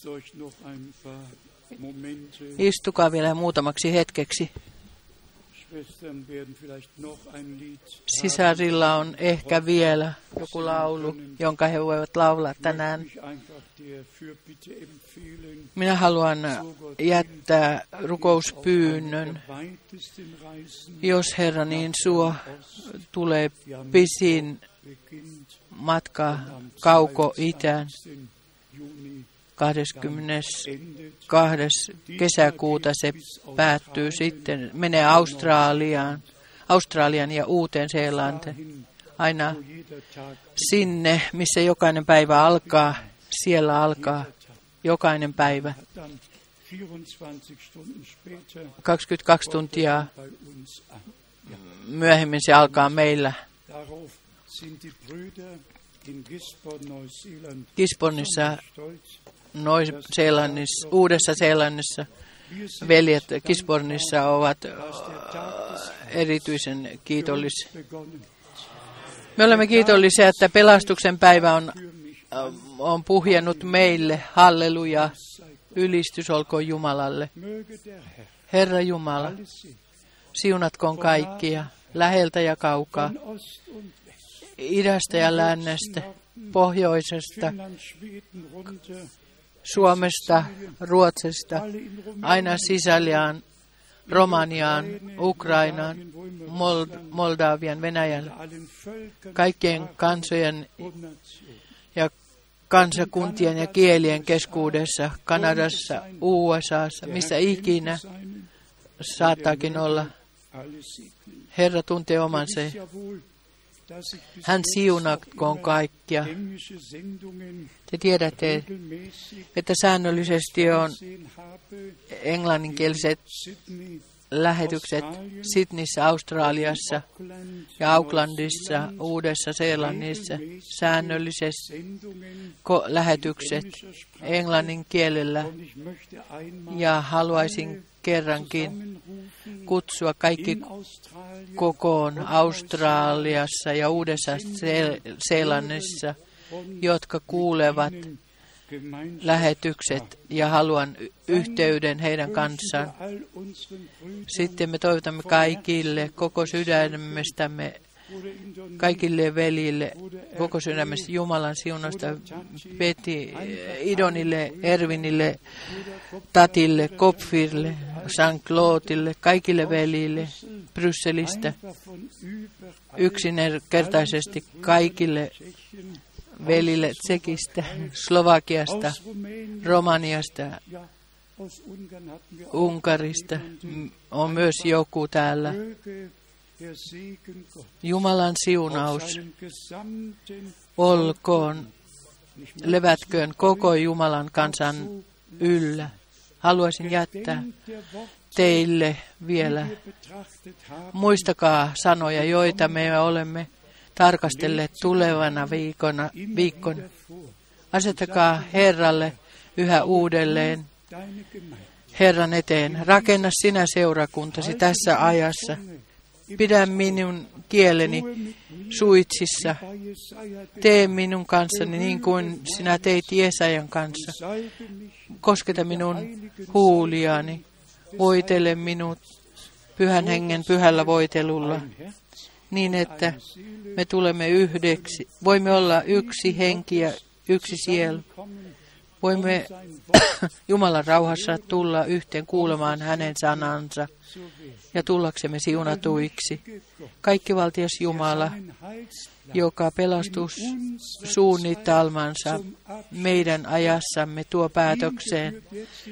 Istukaa vielä muutamaksi hetkeksi. Sisarilla on ehkä vielä joku laulu, jonka he voivat laulaa tänään. Minä haluan jättää rukouspyynnön, jos Herra niin suo, tulee pisin matka Kauko-Itään 22. kesäkuuta se päättyy sitten, menee Australian ja Uuteen-Seelantiin, aina sinne, missä jokainen päivä alkaa, siellä alkaa jokainen päivä. 22 tuntia myöhemmin se alkaa meillä. Gisbornissa, Uudessa-Seelannissa, veljet Gisbornissa ovat erityisen kiitollisia. Me olemme kiitollisia, että pelastuksen päivä on puhjennut meille. Halleluja, ylistys olkoon Jumalalle. Herra Jumala, siunatkoon kaikkia, läheltä ja kaukaa, idästä ja lännestä, pohjoisesta, Suomesta, Ruotsista, aina Sisäliaan, Romaniaan, Ukrainaan, Moldavian, Venäjälle, kaikkien kansojen ja kansakuntien ja kielien keskuudessa, Kanadassa, USAssa, missä ikinä saattaakin olla. Herra tuntee omansa. Hän siunatkoon kaikkia. Te tiedätte, että säännöllisesti on englanninkieliset lähetykset Sydneyssä, Australiassa ja Aucklandissa, Uudessa-Seelannissa, säännöllisesti lähetykset englannin kielellä. Ja haluaisin kerrankin kutsua kaikki kokoon Australiassa ja Uudessa-Seelannissa, jotka kuulevat lähetykset ja haluan yhteyden heidän kanssaan. Sitten me toivotamme kaikille koko sydämestämme, kaikille veljille koko sydämestä Jumalan siunasta, Idonille, Ervinille, Tatille, Kopfirille, St. Claudille, kaikille veljille Brysselistä, yksinkertaisesti kaikille velille Tsekistä, Slovakiasta, Romaniasta, Unkarista on myös joku täällä. Jumalan siunaus olkoon, levätköön koko Jumalan kansan yllä. Haluaisin jättää teille vielä. Muistakaa sanoja, joita me olemme tarkastelleet tulevana viikkona. Asettakaa Herralle yhä uudelleen Herran eteen. Rakenna sinä seurakuntasi tässä ajassa. Pidä minun kieleni suitsissa. Tee minun kanssani niin kuin sinä teit Jesajan kanssa. Kosketa minun huuliani. Voitele minut Pyhän Hengen pyhällä voitelulla. Niin, että me tulemme yhdeksi. Voimme olla yksi henki ja yksi sielu. Voimme Jumalan rauhassa tulla yhteen kuulemaan hänen sanansa ja tullaksemme siunatuiksi. Kaikkivaltias Jumala, joka pelastussuunnitelmansa meidän ajassamme tuo päätökseen,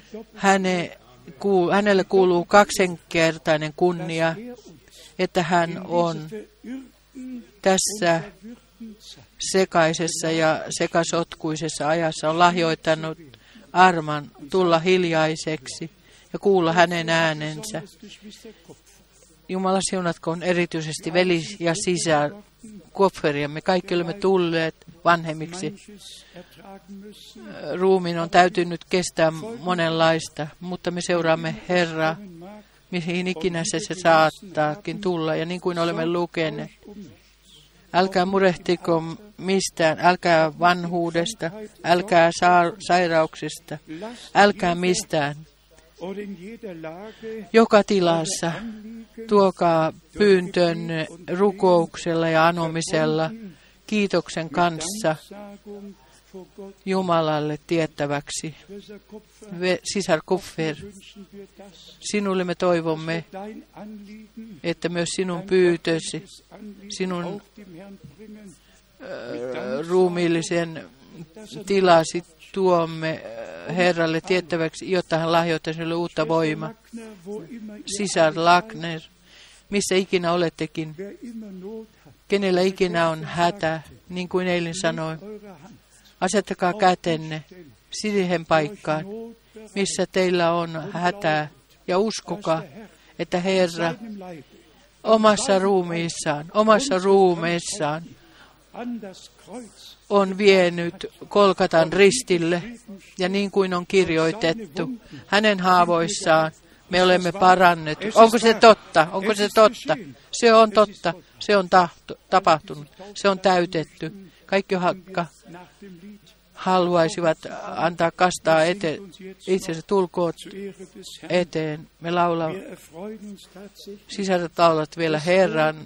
hänelle kuuluu kaksinkertainen kunnia, että hän on tässä sekaisessa ja sekasotkuisessa ajassa on lahjoittanut arman tulla hiljaiseksi ja kuulla hänen äänensä. Jumala siunatkoon erityisesti veli ja sisä Kopferia. Me kaikki olemme tulleet vanhemmiksi. Ruumiin on täytynyt kestää monenlaista, mutta me seuraamme Herraa, mihin ikinä se saattaakin tulla. Ja niin kuin olemme lukeneet, älkää murehtiko mistään, älkää vanhuudesta, älkää sairauksista, älkää mistään. Joka tilassa tuokaa pyyntönne rukouksella ja anomisella kiitoksen kanssa Jumalalle tiettäväksi. Sisar Kupfer, sinulle me toivomme, että myös sinun pyytösi, sinun ruumiillisen tilasi tuomme Herralle tiettäväksi, jotta hän lahjoittaa sinulle uutta voimaa. Sisar Lackner, missä ikinä olettekin, kenellä ikinä on hätä, niin kuin eilen sanoin, asettakaa kätenne siihen paikkaan, missä teillä on hätää, ja uskokaa, että Herra omassa ruumiissaan on vienyt Golgatan ristille, ja niin kuin on kirjoitettu, hänen haavoissaan me olemme parannettu. Onko se totta? Onko se totta? Se on totta. Se on tapahtunut. Se on täytetty. Kaikki, jotka haluaisivat antaa kastaa itsensä, tulkoot eteen. Me sisaret laulat vielä Herran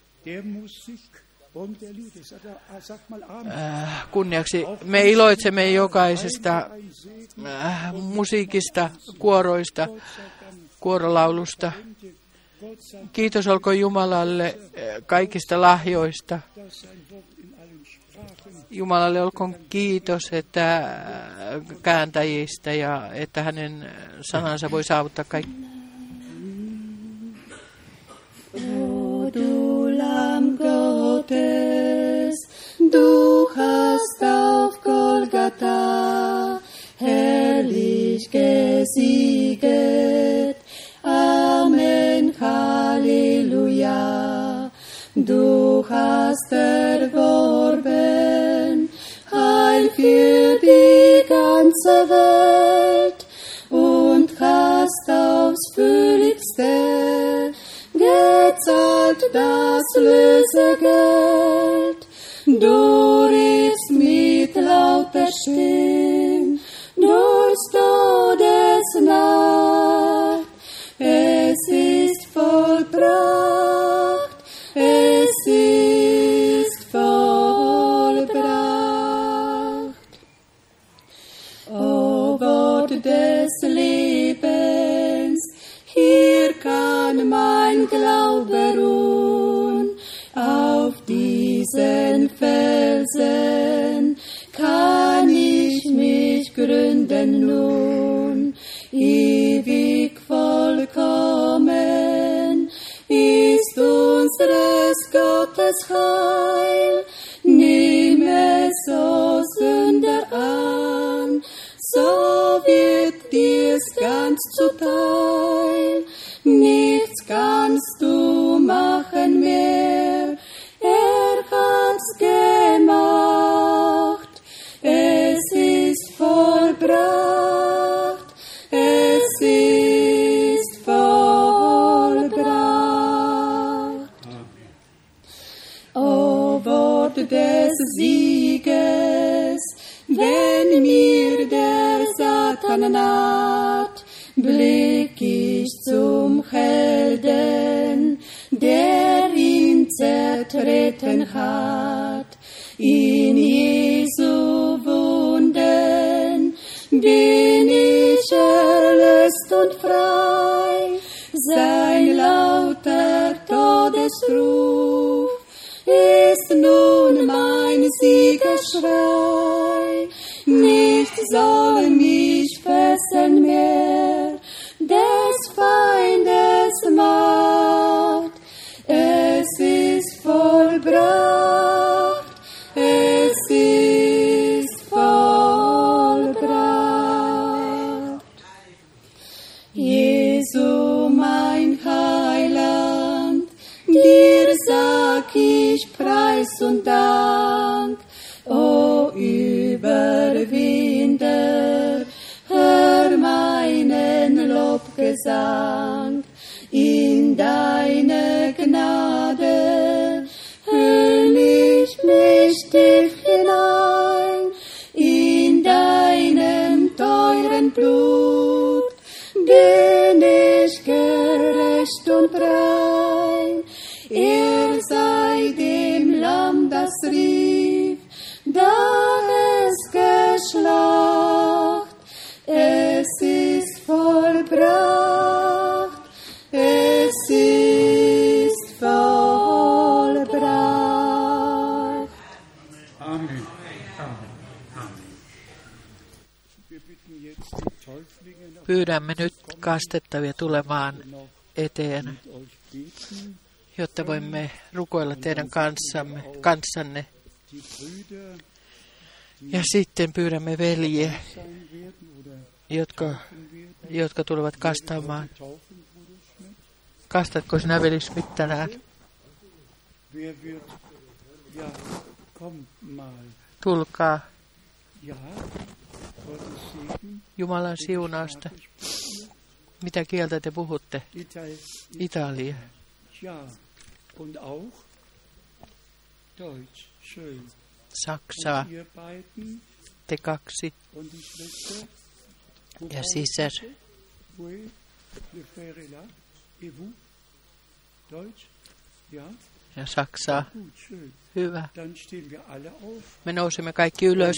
kunniaksi. Me iloitsemme jokaisesta musiikista, kuoroista, kuorolaulusta. Kiitos olkoon Jumalalle kaikista lahjoista. Jumalalle olkoon kiitos, että kääntäjistä ja että hänen sanansa voi saavuttaa kaikki. O du Lamm Gottes, du hast auf Golgatha herrlich gesieget. Amen, Halleluja. Du hast erworben Heil für die ganze Welt und hast aufs Fülligste gezahlt das Lösegeld. Du riefst mit lauter Stimm durchs Todesnacht. Es ist vollbracht, es ist vollbracht. O Wort des Lebens, hier kann mein Glaube ruhen. Auf diesen Felsen kann ich mich gründen nun. Ewig vollkommen ist unseres Gottes Heil. Nimm es, o Sünder, an, so wird dir's ganz zuteil. Nichts kannst du machen mehr, hat's gemacht. Es ist vollbracht, es ist vollbracht. O Wort des Sieges, wenn mir der Satan naht, blick ich zum Helden, der ihn zertreten hat. In Jesu Wunden bin ich erlöst und frei. Sein lauter Todesruf ist nun mein Siegesschrei. Nichts soll mich fesseln mehr, des Feindes Macht. Es ist vollbracht, es ist vollbracht. Jesu, mein Heiland, dir sag ich Preis und Dank. O Überwinder, hör meinen Lobgesang. In deine Gnade hüll ich mich tief hinein. In deinem teuren Blut Pyydämme nyt kastettavia tulemaan eteen, jotta voimme rukoilla teidän kanssanne. Ja sitten pyydämme veljiä, jotka tulevat kastamaan. Kastatko sinä, veli Schmidt, tänään? Tulkaa. Jumalan siunausta. Mitä kieltä te puhutte? Italia. Saksaa. Te kaksi. Ja sisär. Ja Saksaa. Hyvä. Me nousemme kaikki ylös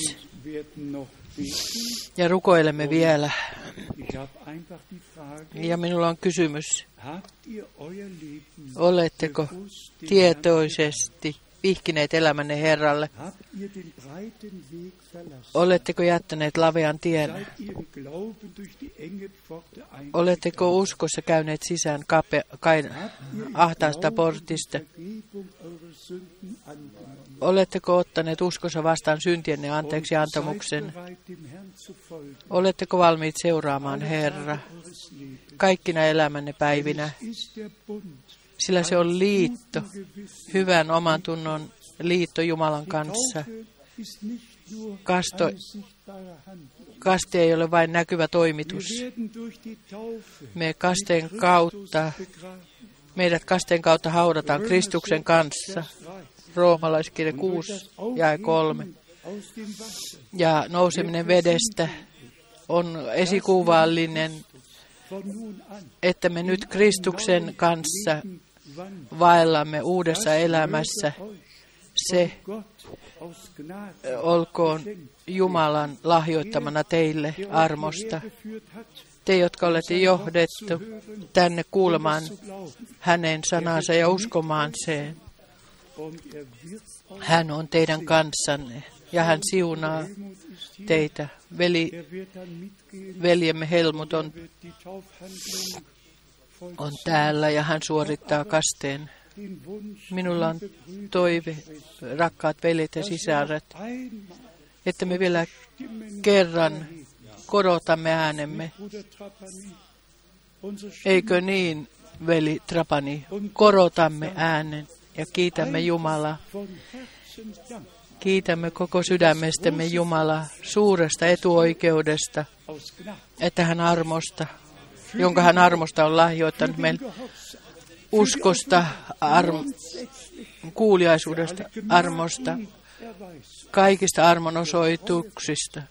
ja rukoilemme vielä. Ja minulla on kysymys. Oletteko tietoisesti vihkineet elämänne Herralle? Oletteko jättäneet lavean tien? Oletteko uskossa käyneet sisään ahtaasta portista? Oletteko ottaneet uskossa vastaan syntienne anteeksi antamuksen? Oletteko valmiit seuraamaan Herra kaikkina elämänne päivinä? Sillä se on liitto, hyvän oman tunnon liitto Jumalan kanssa. Kaste ei ole vain näkyvä toimitus. Meidät kasteen kautta haudataan Kristuksen kanssa. Roomalaiskirja 6 jae 3. Ja nouseminen vedestä on esikuvallinen, että me nyt Kristuksen kanssa vaellamme uudessa elämässä. Se olkoon Jumalan lahjoittamana teille armosta. Te, jotka olette johdettu tänne kuulemaan hänen sanansa ja uskomaan sen. Hän on teidän kanssanne ja hän siunaa teitä. Veljemme Helmut on täällä ja hän suorittaa kasteen. Minulla on toive, rakkaat veljet ja sisaret, että me vielä kerran korotamme äänemme. Eikö niin, veli Trapani? Korotamme äänen ja kiitämme Jumalaa. Kiitämme koko sydämestämme Jumalaa suuresta etuoikeudesta, että hän jonka hän armosta on lahjoittanut meille uskosta, kuuliaisuudesta, armosta, kaikista armonosoituksista.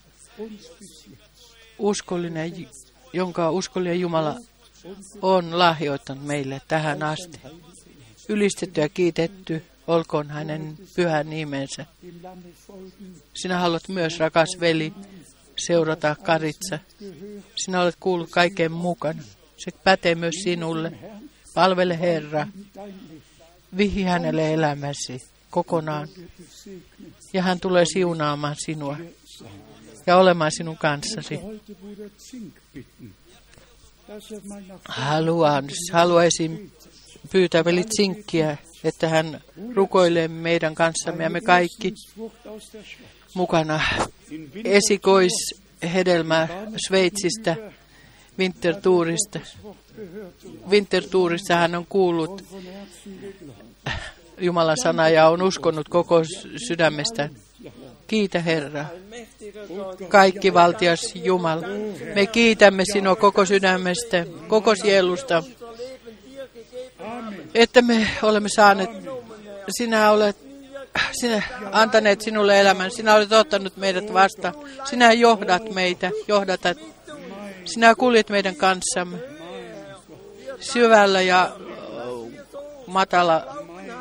Jonka uskollinen Jumala on lahjoittanut meille tähän asti. Ylistetty ja kiitetty olkoon hänen pyhän nimensä. Sinä haluat myös, rakas veli, seurata Karitsa. Sinä olet kuullut kaiken mukana. Se pätee myös sinulle. Palvele Herra. Vihi hänelle elämäsi kokonaan. Ja hän tulee siunaamaan sinua ja olemaan sinun kanssasi. Haluaisin pyytää veli Zinkkiä, että hän rukoilee meidän kanssamme ja me kaikki mukana. Esikoishedelmä Sveitsistä, Winterthurista hän on kuullut Jumalan sanaa ja on uskonut koko sydämestä. Kiitä Herra, kaikki valtias Jumala. Me kiitämme sinua koko sydämestä, koko sielusta, että me olemme saaneet, sinä olet antaneet sinulle elämän, sinä olet ottanut meidät vastaan, sinä johdatat, sinä kuljet meidän kanssamme syvällä ja matala.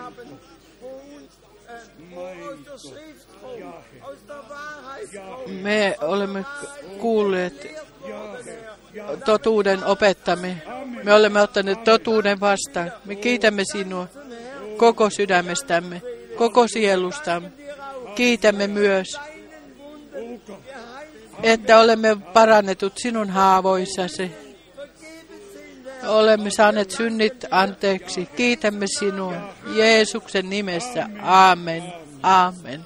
Me olemme kuulleet totuuden opettamme. Me olemme ottaneet totuuden vastaan. Me kiitämme sinua koko sydämestämme, koko sielustamme. Kiitämme myös että olemme parannetut sinun haavoissasi. Olemme saaneet synnit anteeksi. Kiitämme sinua Jeesuksen nimessä. Aamen. Aamen.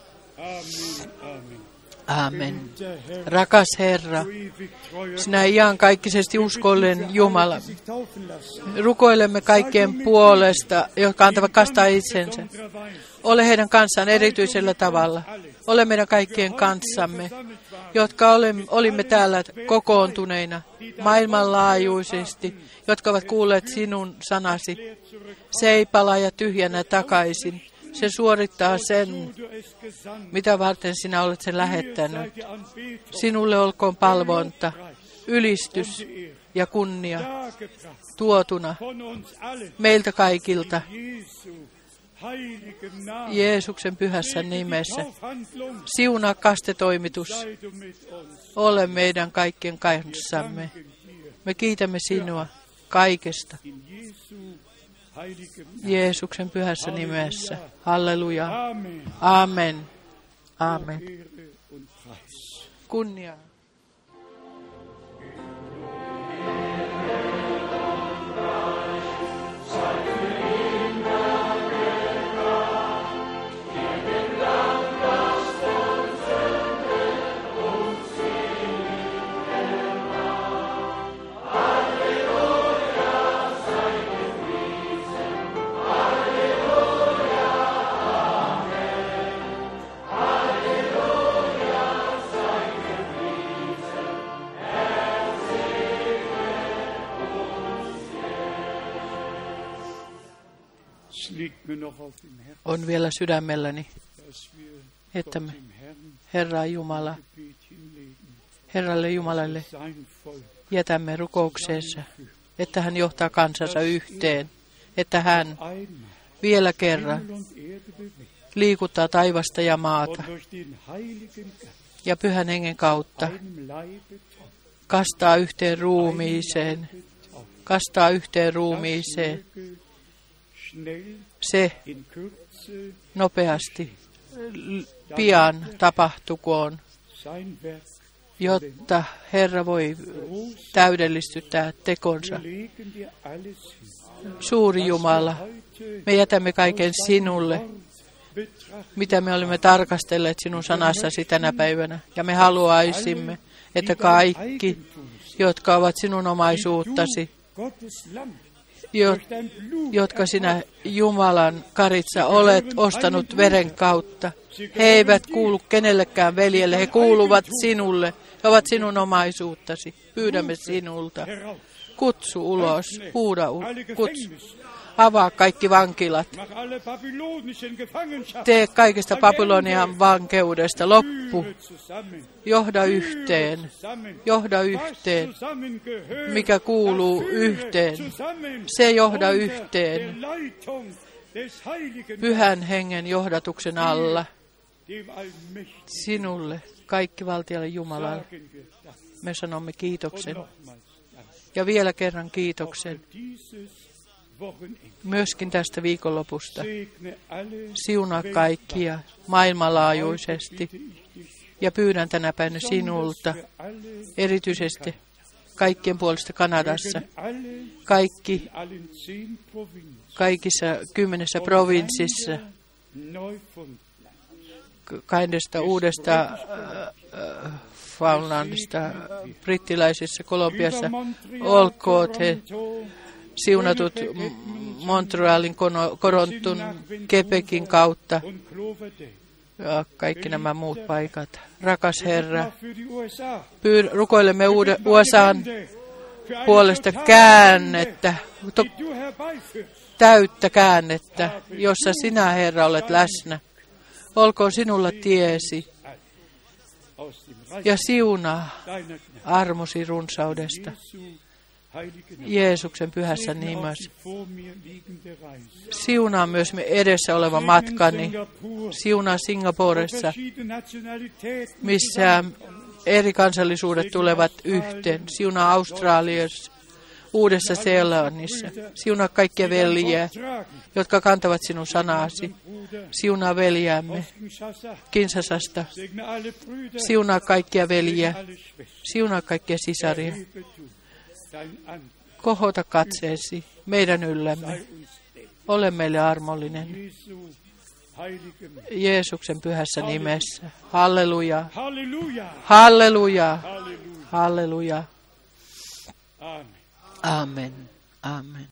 Aamen. Rakas Herra, sinä iankaikkisesti uskollinen Jumala. Rukoilemme kaikkien puolesta, jotka antavat kastaa itsensä. Ole heidän kanssaan erityisellä tavalla. Ole meidän kaikkien kanssamme, jotka olimme täällä kokoontuneina maailmanlaajuisesti, jotka ovat kuulleet sinun sanasi. Se ei palaa ja tyhjänä takaisin. Se suorittaa sen, mitä varten sinä olet sen lähettänyt. Sinulle olkoon palvonta, ylistys ja kunnia tuotuna meiltä kaikilta Jeesuksen pyhässä nimessä. Siunaa kastetoimitus. Ole meidän kaikkien kanssamme. Me kiitämme sinua kaikesta. Jeesuksen pyhässä nimessä. Halleluja. Amen. Amen. Kunnia. On vielä sydämelläni, että me Herralle Jumalalle jätämme rukoukseensa, että hän johtaa kansansa yhteen, että hän vielä kerran liikuttaa taivasta ja maata ja Pyhän Hengen kautta kastaa yhteen ruumiiseen. Se nopeasti, pian tapahtukoon, jotta Herra voi täydellistyttää tekonsa. Suuri Jumala, me jätämme kaiken sinulle, mitä me olemme tarkastelleet sinun sanassasi tänä päivänä. Ja me haluaisimme, että jotka ovat sinun omaisuuttasi, jotka sinä Jumalan karitsa olet ostanut veren kautta. He eivät kuulu kenellekään veljelle, he kuuluvat sinulle, he ovat sinun omaisuuttasi. Pyydämme sinulta. Kutsu ulos, kutsu. Avaa kaikki vankilat. Tee kaikesta Babylonian vankeudesta loppu. Johda yhteen, mikä kuuluu yhteen. Se johda yhteen Pyhän Hengen johdatuksen alla. Sinulle, kaikki valtialle Jumalalle, me sanomme kiitoksen. Ja vielä kerran kiitoksen. Myöskin tästä viikonlopusta. Siunaa kaikkia maailmanlaajuisesti. Ja pyydän tänä päivänä sinulta, erityisesti kaikkien puolesta Kanadassa, kaikissa 10 provinssissa, kahdesta uudesta Foundlandista, brittiläisissä Kolumbiassa, olkoot he siunatut Montrealin, Korontun, Quebecin kautta ja kaikki nämä muut paikat. Rakas Herra, rukoilemme USA:n puolesta käännettä, täyttä käännettä, jossa sinä, Herra, olet läsnä. Olkoon sinulla tiesi ja siunaa armosi runsaudesta. Jeesuksen pyhässä nimessä. Siunaa myös me edessä oleva matkani. Siunaa Singaporessa, missä eri kansallisuudet tulevat yhteen. Siunaa Australiassa, Uudessa Seelannissa. Siunaa kaikkia veljiä, jotka kantavat sinun sanasi. Siunaa veljäämme Kinsasasta. Siunaa kaikkia veljiä. Siunaa kaikkia sisaria. Kohota katseesi meidän yllämme. Ole meille armollinen. Jeesuksen pyhässä nimessä. Halleluja. Halleluja. Halleluja. Amen. Amen.